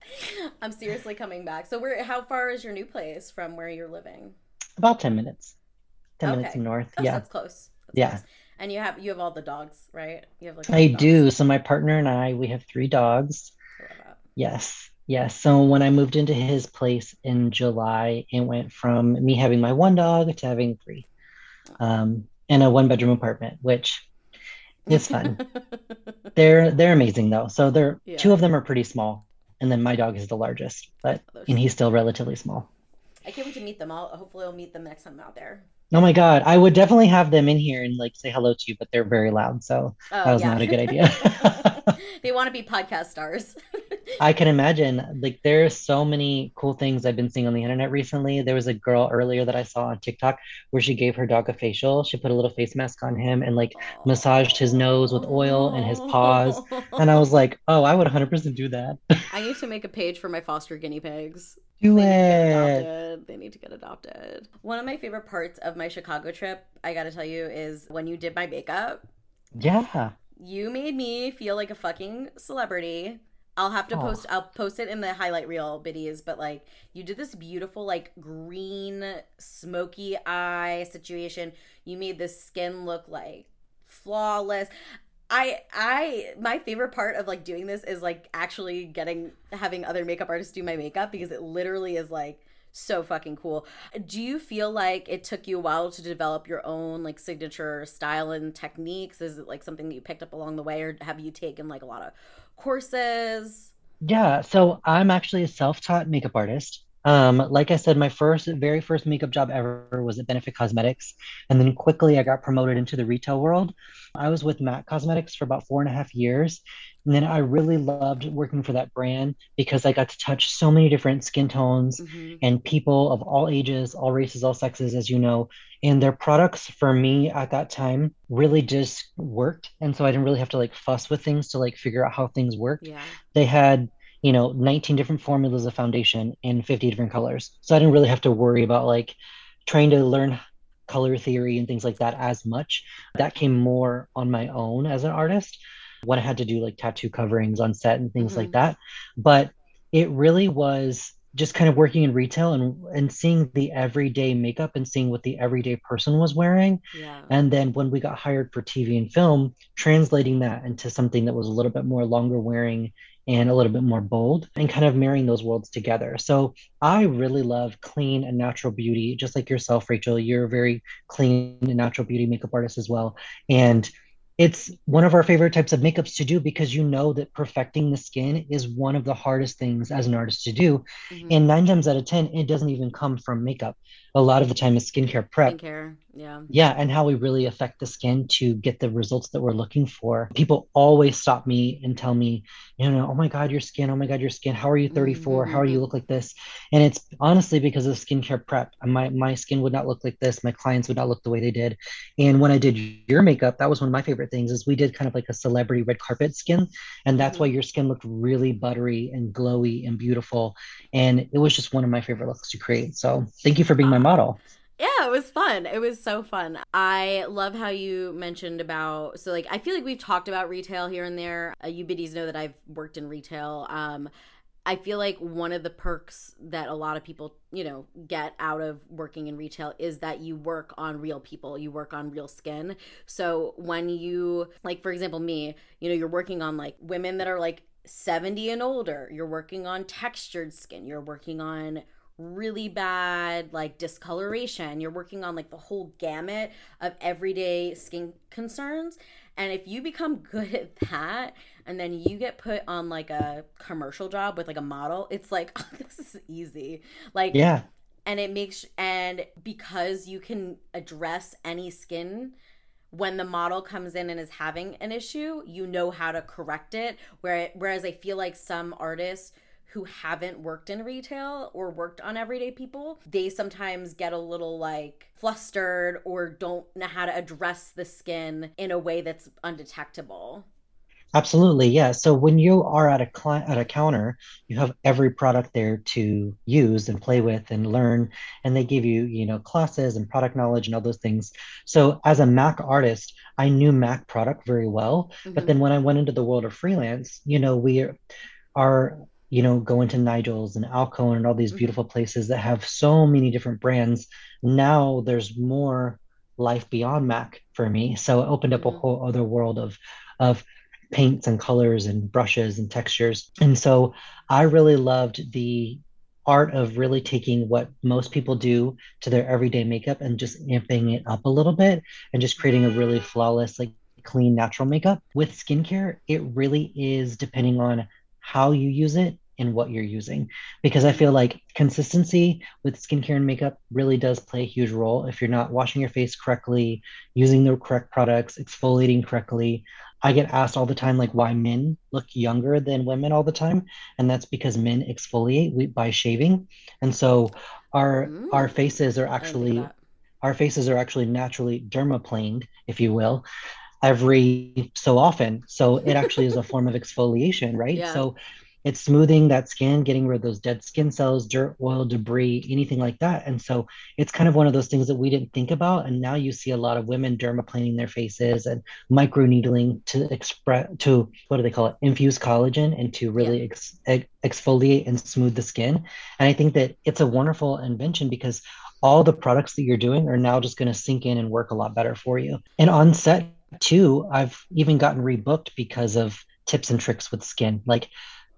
S3: I'm seriously coming back. So where? How far is your new place from where you're living?
S2: About ten minutes. ten minutes
S3: Okay,
S2: north.
S3: that's
S2: Yeah.
S3: that's close. That's
S2: Yeah.
S3: close. And you have you have all the dogs, right? You have like all
S2: I
S3: the dogs.
S2: do. So my partner and I, we have three dogs.
S3: I love that.
S2: Yes. Yes. So when I moved into his place in July, it went from me having my one dog to having three. Um, in a one bedroom apartment, which is fun. They're they're amazing though. So they're two
S3: Yeah,
S2: of them are pretty small, and then my dog is the largest, but
S3: they're
S2: and
S3: so
S2: he's still
S3: cute.
S2: relatively small.
S3: I can't wait to meet them. I'll hopefully I'll meet them next time I'm out there.
S2: Oh my God, I would definitely have them in here and like say hello to you, but they're very loud, so
S3: Oh
S2: that was
S3: yeah.
S2: not a good idea.
S3: They want to be podcast stars.
S2: I can imagine. Like there's so many cool things I've been seeing on the internet recently. There was a girl earlier that I saw on TikTok where she gave her dog a facial. She put a little face mask on him and like massaged his nose with oil and his paws. And I was
S3: Oh.
S2: like, oh, I would one hundred percent do that.
S3: I need to make a page for my foster guinea pigs.
S2: Do
S3: They need to get
S2: it.
S3: adopted. They need to get adopted. One of my favorite parts of my Chicago trip, I gotta tell you, is when you did my makeup.
S2: Yeah.
S3: You made me feel like a fucking celebrity. I'll have to
S2: Oh,
S3: post I'll post it in the highlight reel biddies, but like you did this beautiful like green smoky eye situation. You made the skin look like flawless. I I my favorite part of like doing this is like actually getting having other makeup artists do my makeup because it literally is like so fucking cool. Do you feel like it took you a while to develop your own like signature style and techniques? Is it like something that you picked up along the way, or have you taken like a lot of courses?
S2: yeah. So I'm actually a self-taught makeup artist. Um, like I said, my first, very first makeup job ever was at Benefit Cosmetics. And then quickly I got promoted into the retail world. I was with MAC Cosmetics for about four and a half years. And then I really loved working for that brand because I got to touch so many different skin tones
S3: Mm-hmm.
S2: and people of all ages, all races, all sexes, as you know. And their products for me at that time really just worked. And so I didn't really have to like fuss with things to like figure out how things worked.
S3: Yeah.
S2: They had you know, nineteen different formulas of foundation in fifty different colors. So I didn't really have to worry about like trying to learn color theory and things like that as much. That came more on my own as an artist when I had to do like tattoo coverings on set and things like
S3: Mm-hmm.
S2: that. But it really was just kind of working in retail and and seeing the everyday makeup and seeing what the everyday person was wearing.
S3: Yeah.
S2: And then when we got hired for T V and film, translating that into something that was a little bit more longer wearing and a little bit more bold and kind of marrying those worlds together. So I really love clean and natural beauty, just like yourself, Rachel. You're a very clean and natural beauty makeup artist as well. And it's one of our favorite types of makeups to do because you know that perfecting the skin is one of the hardest things as an artist to do.
S3: Mm-hmm.
S2: And nine times out of ten, it doesn't even come from makeup. A lot of the time is skincare prep.
S3: Skincare. Yeah.
S2: Yeah, and how we really affect the skin to get the results that we're looking for. People always stop me and tell me, you know, oh my God, your skin, oh my God, your skin. How are you thirty-four? How do you
S3: Mm-hmm.
S2: look like this? And it's honestly because of skincare prep. My my skin would not look like this. My clients would not look the way they did. And when I did your makeup, that was one of my favorite things is we did kind of like a celebrity red carpet skin. And that's why
S3: Mm-hmm.
S2: your skin looked really buttery and glowy and beautiful. And it was just one of my favorite looks to create. So thank you for being my
S3: Ah.
S2: model.
S3: Yeah, it was fun. It was so fun. I love how you mentioned about so like I feel like we've talked about retail here and there. Uh, you biddies know that I've worked in retail. Um, I feel like one of the perks that a lot of people, you know, get out of working in retail is that you work on real people, you work on real skin. So when you, like, for example, me, you know, you're working on like women that are like seventy and older, you're working on textured skin, you're working on really bad like discoloration, you're working on like the whole gamut of everyday skin concerns. And if you become good at that and then you get put on like a commercial job with like a model, it's like, oh, this is easy. Like,
S2: Yeah.
S3: and it makes, and because you can address any skin, when the model comes in and is having an issue, you know how to correct it. Where, whereas I feel like some artists who haven't worked in retail or worked on everyday people, they sometimes get a little like flustered or don't know how to address the skin in a way that's undetectable.
S2: Absolutely, yeah. So when you are at a client at a counter, you have every product there to use and play
S3: Yeah.
S2: with and learn, and they give you, you know, classes and product knowledge and all those things. So as a Mac artist, I knew Mac product very well, but
S3: Mm-hmm.
S2: then when I went into the world of freelance, you know, we are, you know, going to Nigel's and Alcone and all these
S3: Mm-hmm.
S2: beautiful places that have so many different brands. Now there's more life beyond Mac for me. So it opened up a
S3: Mm-hmm.
S2: whole other world of of paints and colors and brushes and textures. And so I really loved the art of really taking what most people do to their everyday makeup and just amping it up a little bit and just creating a really flawless, like clean, natural makeup. With skincare, it really is depending on how you use it and what you're using. Because I
S3: Mm-hmm.
S2: feel like consistency with skincare and makeup really does play a huge role. If you're not washing your face correctly, using the correct products, exfoliating correctly, I get asked all the time, like, why men look younger than women all the time, and that's because men exfoliate we, by shaving, and so our our
S3: Mm.
S2: faces are
S3: I didn't think of
S2: actually
S3: that.
S2: our faces are actually naturally dermaplaned, if you will, every so often. So it actually is a form of exfoliation, right?
S3: Yeah.
S2: So it's smoothing that skin, getting rid of those dead skin cells, dirt, oil, debris, anything like that. And so it's kind of one of those things that we didn't think about. And now you see a lot of women dermaplaning their faces and microneedling to express to what do they call it? Infuse collagen and to
S3: Yeah.
S2: really ex- ex- exfoliate and smooth the skin. And I think that it's a wonderful invention because all the products that you're doing are now just going to sink in and work a lot better for you. And on set too, I've even gotten rebooked because of tips and tricks with skin. Like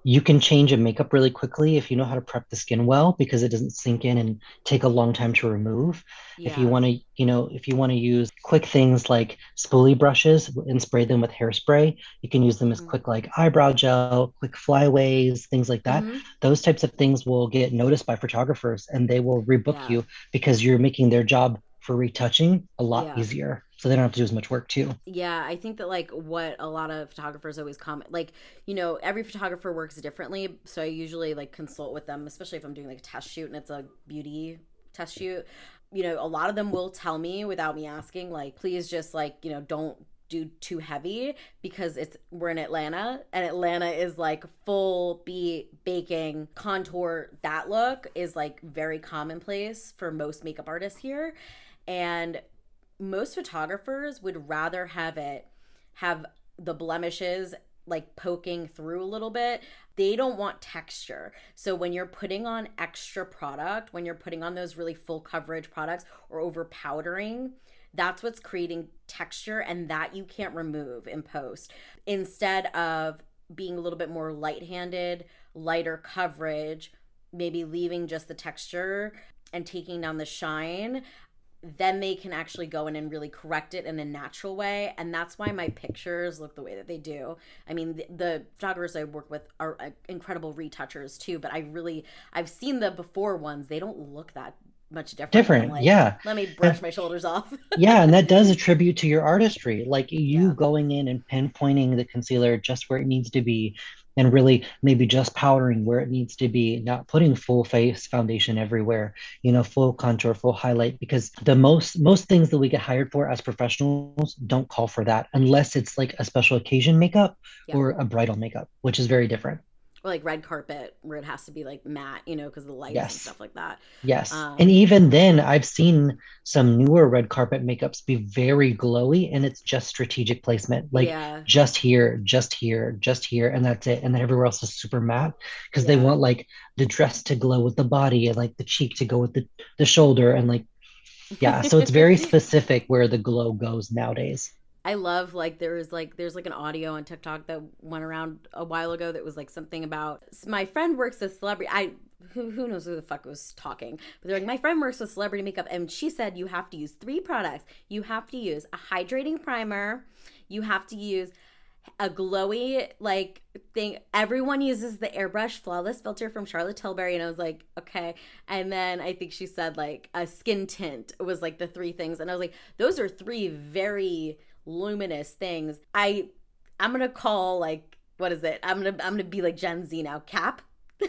S2: you can change a makeup really quickly if you know how to prep the skin well because it doesn't sink in and take a long time to remove. If you
S3: Yeah.
S2: want to, you know, if you want to use quick things like spoolie brushes and spray them with hairspray, you can use them as
S3: Hmm.
S2: quick like eyebrow gel, quick flyaways, things like that.
S3: Hmm.
S2: Those types of things will get noticed by photographers and they will rebook
S3: Yeah.
S2: you because you're making their job for retouching a lot
S3: Yeah.
S2: easier. So they don't have to do as much work too.
S3: Yeah, I think that like what a lot of photographers always comment, like, you know, every photographer works differently. So I usually like consult with them, especially if I'm doing like a test shoot and it's a beauty test shoot. You know, a lot of them will tell me without me asking, like, please just like, you know, don't do too heavy because it's we're in Atlanta and Atlanta is like full be baking contour. That look is like very commonplace for most makeup artists here. And most photographers would rather have it have the blemishes like poking through a little bit. They don't want texture. So when you're putting on extra product, when you're putting on those really full coverage products or over powdering, that's what's creating texture and that you can't remove in post. Instead of being a little bit more light-handed, lighter coverage, maybe leaving just the texture and taking down the shine, then they can actually go in and really correct it in a natural way. And that's why my pictures look the way that they do. I mean, the, the photographers I work with are uh, incredible retouchers too, but I really, I've seen the before ones. They don't look that much different than
S2: Different,
S3: like,
S2: yeah.
S3: let me
S2: And
S3: brush my shoulders off.
S2: yeah, and that does attribute to your artistry. Like you
S3: Yeah.
S2: going in and pinpointing the concealer just where it needs to be, and really maybe just powdering where it needs to be, not putting full face foundation everywhere, you know, full contour, full highlight, because the most most things that we get hired for as professionals don't call for that unless it's like a special occasion makeup
S3: Yeah.
S2: or a bridal makeup, which is very different.
S3: Or like red carpet where it has to be like matte, you know, because of the lights and
S2: Yes.
S3: stuff like that.
S2: Yes. And
S3: Um,
S2: even then, I've seen some newer red carpet makeups be very glowy, and it's just strategic placement. Like
S3: yeah.
S2: just here, just here, just here, and that's it. And then everywhere else is super matte because they
S3: Yeah.
S2: want like the dress to glow with the body and like the cheek to go with the, the shoulder. And like, yeah. So it's very specific where the glow goes nowadays.
S3: I love like there was like there's like an audio on TikTok that went around a while ago that was like something about my friend works as celebrity. I who who knows who the fuck was talking, but they're like my friend works with celebrity makeup and she said you have to use three products. You have to use a hydrating primer. You have to use a glowy like thing. Everyone uses the airbrush flawless filter from Charlotte Tilbury, and I was like, okay. And then I think she said like a skin tint was like the three things, and I was like, those are three very luminous things. I I'm gonna call like what is it? I'm gonna I'm gonna be like Gen Z now. Cap.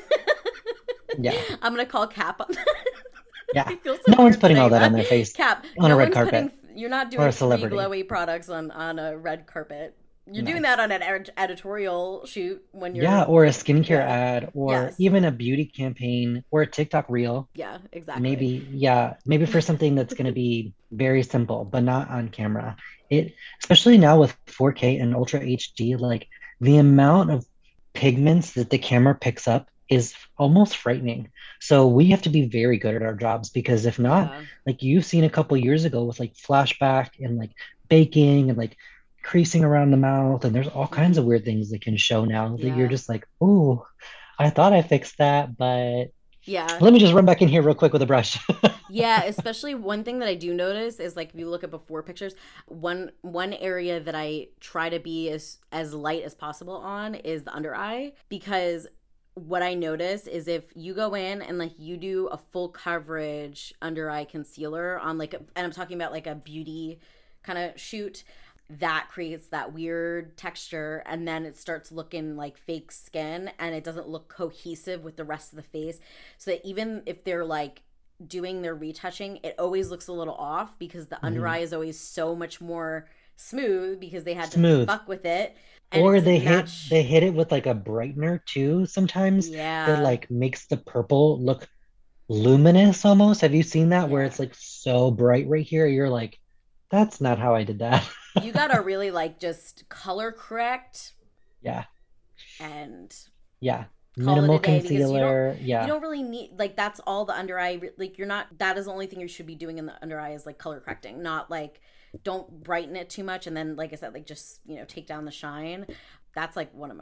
S2: Yeah.
S3: I'm gonna call Cap.
S2: Yeah.
S3: I feel so
S2: No one's
S3: weird
S2: putting all
S3: saying
S2: that on
S3: that.
S2: their face
S3: Cap.
S2: on a
S3: No
S2: red
S3: one's
S2: carpet
S3: putting. You're not
S2: or
S3: doing
S2: a
S3: three
S2: celebrity.
S3: glowy products on on a red carpet. You're doing
S2: No.
S3: that on an ed- editorial shoot when
S2: Yeah,
S3: you're.
S2: or a skincare
S3: Yeah.
S2: ad, or
S3: Yes.
S2: even a beauty campaign, or a TikTok reel.
S3: Yeah. Exactly.
S2: Maybe, yeah, maybe for something that's going to be very simple, but not on camera. It, especially now with four K and Ultra H D, like the amount of pigments that the camera picks up is almost frightening. So we have to be very good at our jobs because if not,
S3: Yeah.
S2: like you've seen a couple years ago with like flashback and like baking and like creasing around the mouth, and there's all kinds of
S3: Hmm.
S2: weird things that can show now that you're
S3: Yeah.
S2: just like, oh, I thought I fixed that, but
S3: Yeah.
S2: let me just run back in here real quick with a brush.
S3: Yeah, especially one thing that I do notice is like if you look at before pictures, one one area that I try to be as as light as possible on is the under eye because what I notice is if you go in and like you do a full coverage under eye concealer on like a, and I'm talking about like a beauty kind of shoot, that creates that weird texture and then it starts looking like fake skin and it doesn't look cohesive with the rest of the face, so that even if they're like doing their retouching, it always looks a little off because the under eye
S2: Mhm.
S3: is always so much more smooth because they had to
S2: Smooth.
S3: fuck with it and it
S2: Or they
S3: doesn't
S2: hit
S3: match.
S2: they hit it with like a brightener too sometimes that
S3: Yeah.
S2: like makes the purple look luminous almost. Have you seen that where
S3: Yeah.
S2: it's like so bright right here? You're like, that's not how I did that.
S3: You gotta really like just color correct
S2: Yeah.
S3: and
S2: Yeah.
S3: call it a
S2: Minimal
S3: day because you don't
S2: concealer.
S3: you
S2: Yeah.
S3: don't really need like that's all the under eye like you're not that is the only thing you should be doing in the under eye is like color correcting, not like don't brighten it too much and then like I said like just you know take down the shine. That's like one of my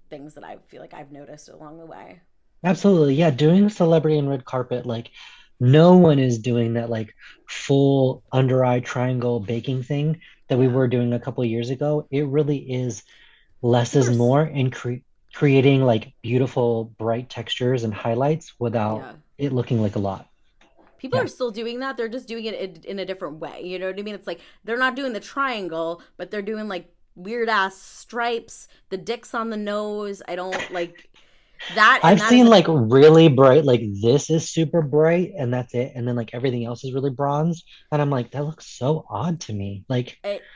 S3: things that I feel like I've noticed along the way.
S2: Absolutely. Yeah, doing celebrity and red carpet, like no one is doing that like full under eye triangle baking thing that we
S3: Yeah.
S2: were doing a couple of years ago. It really is less
S3: People
S2: is
S3: are, s-
S2: more in cre creating like beautiful, bright textures and highlights without
S3: yeah.
S2: it looking like a lot.
S3: People are
S2: Yeah.
S3: still doing that. They're just doing it in, in a different way. You know what I mean? It's like they're not doing the triangle, but they're doing like weird ass stripes, the dicks on the nose. I don't like that. And
S2: I've
S3: that is
S2: seen
S3: a,
S2: like really bright, like this is super bright and that's it. And then like everything else is really bronze. And I'm like, that looks so odd to me. Like,
S3: it,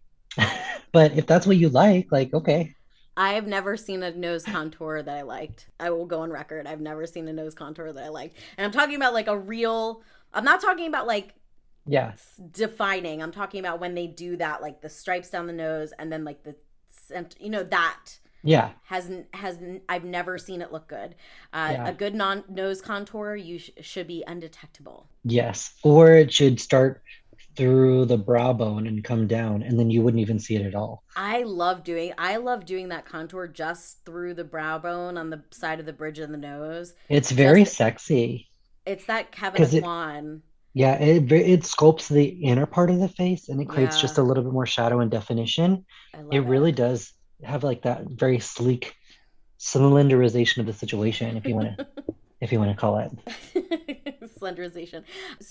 S2: but if that's what you like, like, okay.
S3: I have never seen a nose contour that I liked. I will go on record. I've never seen a nose contour that I liked. And I'm talking about like a real, I'm not talking about like
S2: Yeah.
S3: defining. I'm talking about when they do that, like the stripes down the nose and then like the, you know, that
S2: Yeah.
S3: hasn't has I've never seen it look good. Uh,
S2: Yeah.
S3: a good non nose contour you sh- should be undetectable.
S2: Yes. Or it should start through the brow bone and come down, and then you wouldn't even see it at all.
S3: I love doing I love doing that contour just through the brow bone on the side of the bridge of the nose.
S2: It's very
S3: Just
S2: sexy
S3: it's that Kevin
S2: because it,
S3: Aquan.
S2: yeah, it ve- it sculpts the inner part of the face and it creates just
S3: Yeah,
S2: a little bit more shadow and definition.
S3: I
S2: It
S3: love
S2: really does have like that very sleek cylinderization of the situation, if you want to,
S3: it.
S2: if you want to call it.
S3: Slenderization.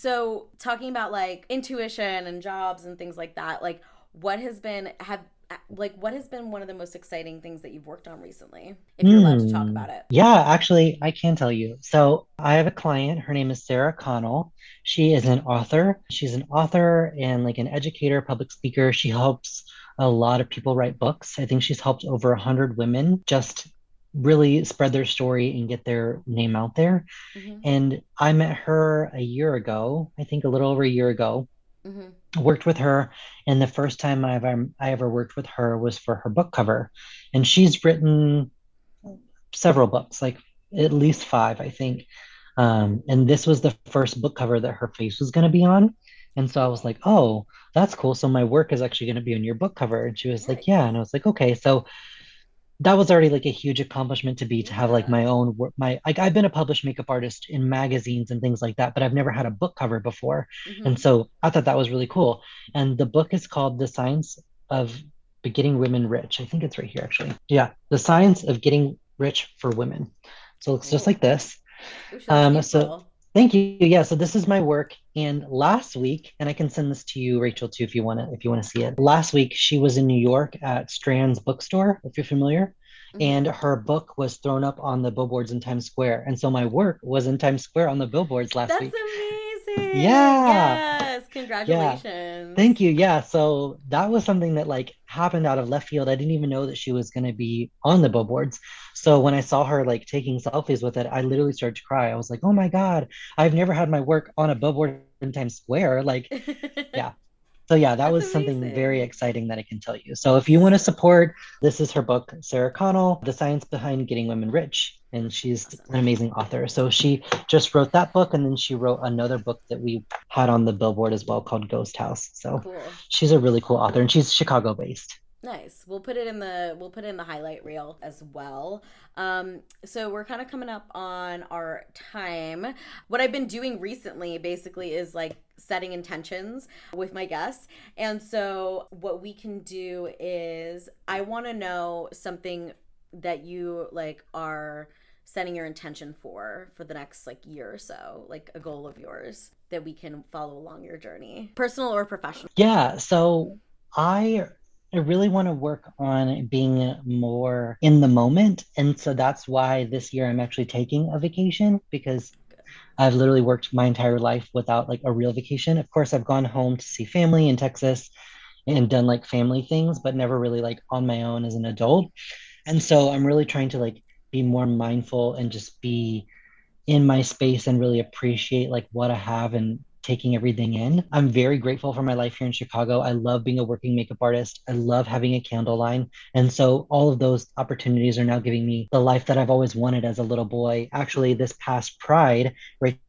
S3: So talking about like intuition and jobs and things like that, like what has been have like what has been one of the most exciting things that you've worked on recently, if you're allowed to talk
S2: Hmm.
S3: about it?
S2: Yeah, actually, I can tell you. So I have a client. Her name is Sarah Connell. She is an author. She's an author and like an educator, public speaker. She helps a lot of people write books. I think she's helped over a hundred women just really spread their story and get their name out there.
S3: Mm-hmm.
S2: And I met her a year ago, I think a little over a year ago,
S3: Mm-hmm.
S2: worked with her. And the first time I've um, I ever worked with her was for her book cover. And she's written several books, like at least five, I think. Um, and this was the first book cover that her face was going to be on. And so I was
S3: Cool.
S2: like, oh, that's cool. So my work is actually going to be on your book cover. And she was like,
S3: Nice.
S2: yeah. And I was like, okay. So that was already like a huge accomplishment to be to have like
S3: Yeah.
S2: my own work. My like I've been a published makeup artist in magazines and things like that, but I've never had a book cover before. And
S3: Mm-hmm.
S2: so I thought that was really cool. And the book is called The Science of Getting Women Rich. I think it's right here actually. Yeah, The Science of Getting Rich for Women. So it looks just
S3: Cool.
S2: like this.
S3: Ooh, she looks
S2: Um, so
S3: beautiful.
S2: thank you. Yeah, so this is my work. And last week, and I can send this to you, Rachel, too, if you want to, if you want to see it. Last week, she was in New York at Strand's bookstore, if you're familiar,
S3: Mm-hmm.
S2: and her book was thrown up on the billboards in Times Square. And so my work was in Times Square on the billboards last
S3: That's
S2: week.
S3: amazing.
S2: Yeah,
S3: Yes.
S2: yeah.
S3: Congratulations.
S2: Thank you. Yeah, so that was something that like happened out of left field. I didn't even know that she was going to be on the billboards. So when I saw her like taking selfies with it, I literally started to cry. I was like, "Oh my God, I've never had my work on a billboard in Times Square." Like, yeah. So yeah, that
S3: That's
S2: was something very
S3: amazing.
S2: exciting that I can tell you. So if you want to support, this is her book, Sarah Connell, The Science Behind Getting Women Rich. And she's
S3: Awesome.
S2: an amazing author. So she just wrote that book and then she wrote another book that we had on the billboard as well called Ghost House. So
S3: Cool.
S2: she's a really cool author and she's Chicago based.
S3: Nice. We'll put it in the we'll put it in the highlight reel as well. Um, so we're kind of coming up on our time. What I've been doing recently basically is like setting intentions with my guests. And so what we can do is I want to know something that you like are setting your intention for for the next like year or so, like a goal of yours that we can follow along your journey, personal or professional.
S2: Yeah. So I I really want to work on being more in the moment. And so that's why this year I'm actually taking a vacation because I've literally worked my entire life without like a real vacation. Of course, I've gone home to see family in Texas and done like family things, but never really like on my own as an adult. And so I'm really trying to like be more mindful and just be in my space and really appreciate like what I have and taking everything in. I'm very grateful for my life here in Chicago. I love being a working makeup artist. I love having a candle line. And so all of those opportunities are now giving me the life that I've always wanted as a little boy. Actually, this past Pride,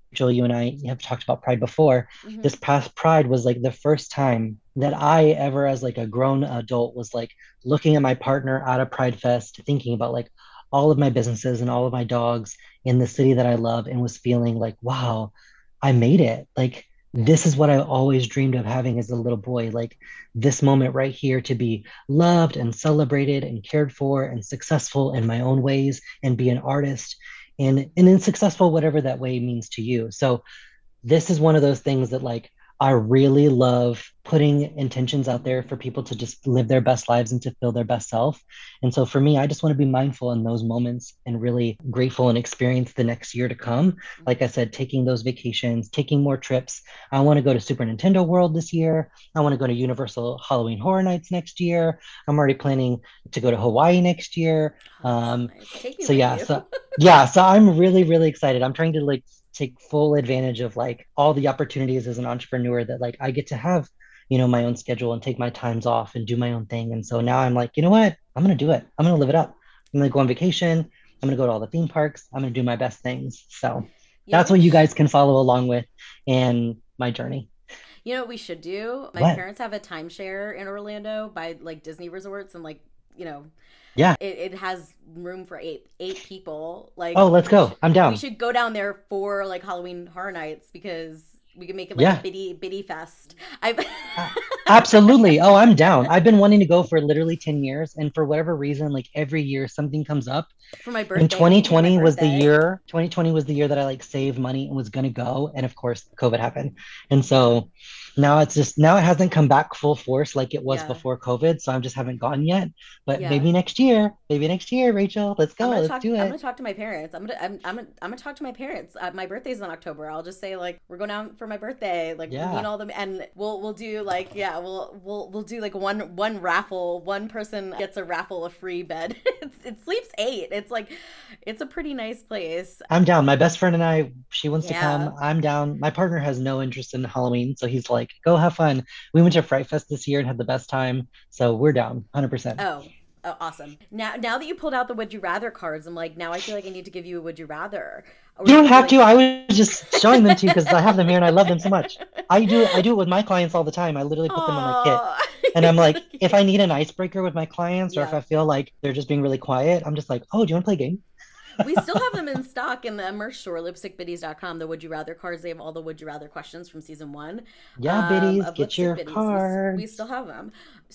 S2: Rachel, you and I have talked about Pride before.
S3: Mm-hmm.
S2: This past Pride was like the first time that I ever, as like a grown adult, was like looking at my partner at a Pride Fest, thinking about like all of my businesses and all of my dogs in the city that I love, and was feeling like, wow, I made it. Like, this is what I always dreamed of having as a little boy. Like, this moment right here to be loved and celebrated and cared for and successful in my own ways and be an artist and and then successful, whatever that way means to you. So this is one of those things that like I really love putting intentions out there for people to just live their best lives and to feel their best self. And so for me, I just want to be mindful in those moments and really grateful and experience the next year to come. Like I said, taking those vacations, taking more trips. I want to go to Super Nintendo World this year. I want to go to Universal Halloween Horror Nights next year. I'm already planning to go to Hawaii next year. Um,
S3: Nice.
S2: so yeah, so yeah, so I'm really, really excited. I'm trying to like take full advantage of like all the opportunities as an entrepreneur that like I get to have, you know, my own schedule and take my times off and do my own thing. And so now I'm like, you know what? I'm gonna do it. I'm gonna live it up. I'm gonna go on vacation. I'm gonna go to all the theme parks. I'm gonna do my best things. So
S3: You
S2: that's
S3: know
S2: what
S3: we
S2: you guys
S3: sh-
S2: can follow along with in my journey.
S3: You know what we should do? My
S2: What?
S3: parents have a timeshare in Orlando by like Disney resorts, and like, you know,
S2: Yeah.
S3: it, it has room for eight eight people. Like,
S2: Oh, let's
S3: we
S2: go.
S3: should
S2: I'm
S3: we
S2: down.
S3: should go down there for like Halloween Horror Nights, because we can make it like a
S2: Yeah.
S3: bitty bitty fest. I
S2: A- Absolutely. Oh, I'm down. I've been wanting to go for literally ten years. And for whatever reason, like every year something comes up.
S3: for my
S2: And
S3: birthday. We can take it my
S2: twenty twenty was the
S3: birthday.
S2: year, twenty twenty was the year that I like saved money and was gonna go. And of course, COVID happened. And
S3: Yeah.
S2: so now it's just, now it hasn't come back full force like it was
S3: Yeah.
S2: before COVID. So I just haven't gone yet. But
S3: Yeah.
S2: maybe next year, maybe next year, Rachel, let's
S3: I'm
S2: go.
S3: gonna
S2: Let's
S3: talk.
S2: do
S3: I'm
S2: it.
S3: gonna talk to my parents. I'm gonna. I'm. I'm. Gonna, I'm gonna talk to my parents. Uh, my birthday's in October. I'll just say like we're going out for my birthday. Like me and
S2: Yeah.
S3: all them, and we'll we'll do like yeah we'll we'll we'll do like one one raffle. One person gets a raffle a free bed. it's, it sleeps eight. It's like it's a pretty nice place.
S2: I'm down. My best friend and I, she wants to
S3: Yeah.
S2: come. I'm down. My partner has no interest in Halloween. So he's like, go have fun. We went to Fright Fest this year and had the best time. So we're down one hundred percent.
S3: Oh. Oh, awesome. Now, now that you pulled out the Would You Rather cards, I'm like, now I feel like I need to give you a Would You Rather. Or
S2: You
S3: do
S2: don't
S3: you feel
S2: have
S3: like
S2: to. I was just showing them to you because I have them here and I love them so much. I do I do it with my clients all the time. I literally put them in my kit.
S3: Oh,
S2: And I'm
S3: you're
S2: like,
S3: so
S2: if I
S3: cute.
S2: need an icebreaker with my clients or if
S3: Yeah.
S2: I feel like they're just being really quiet, I'm just like, oh, do you want to play a game?
S3: We still have them in stock in the merch store, lipstick biddies dot com. The Would You Rather cards. They have all the Would You Rather questions from season one
S2: Yeah,
S3: um,
S2: biddies,
S3: of
S2: get
S3: Lipstick
S2: your
S3: Biddies. We, we
S2: cards.
S3: still have them.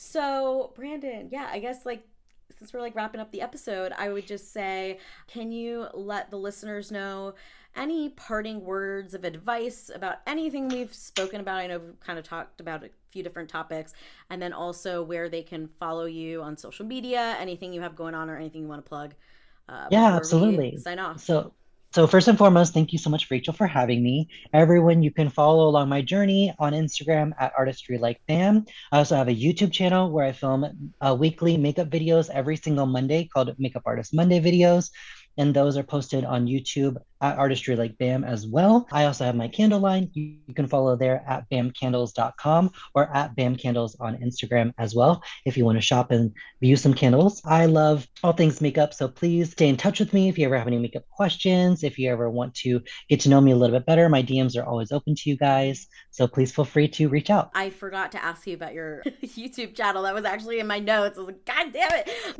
S3: So, Brandon, yeah, I guess like since we're like wrapping up the episode, I would just say, can you let the listeners know any parting words of advice about anything we've spoken about? I know we've kind of talked about a few different topics, and then also where they can follow you on social media, anything you have going on, or anything you want to plug uh,
S2: Yeah,
S3: before we
S2: absolutely.
S3: sign off.
S2: So, so first and foremost, thank you so much, Rachel, for having me. Everyone, you can follow along my journey on Instagram at Artistry Like Bam. I also have a YouTube channel where I film uh, weekly makeup videos every single Monday called Makeup Artist Monday Videos. And those are posted on YouTube at Artistry Like Bam as well. I also have my candle line. You, you can follow there at bam candles dot com or at bam candles on Instagram as well if you want to shop and view some candles. I love all things makeup, so please stay in touch with me if you ever have any makeup questions. If you ever want to get to know me a little bit better, my D Ms are always open to you guys. So please feel free to reach out.
S3: I forgot to ask you about your YouTube channel. That was actually in my notes. I was like, God damn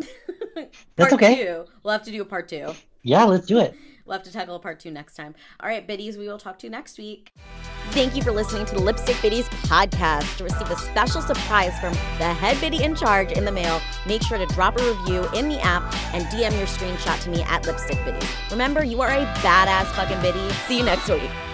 S3: it.
S2: That's
S3: Part
S2: okay.
S3: two. We'll have to do a part two.
S2: Yeah, let's do it.
S3: We'll have to tackle a part two next time. All right, biddies, we will talk to you next week.
S1: Thank you for listening to the Lipstick Biddies podcast. To receive a special surprise from the head biddy in charge in the mail, make sure to drop a review in the app and D M your screenshot to me at Lipstick Biddies. Remember, you are a badass fucking biddy. See you next week.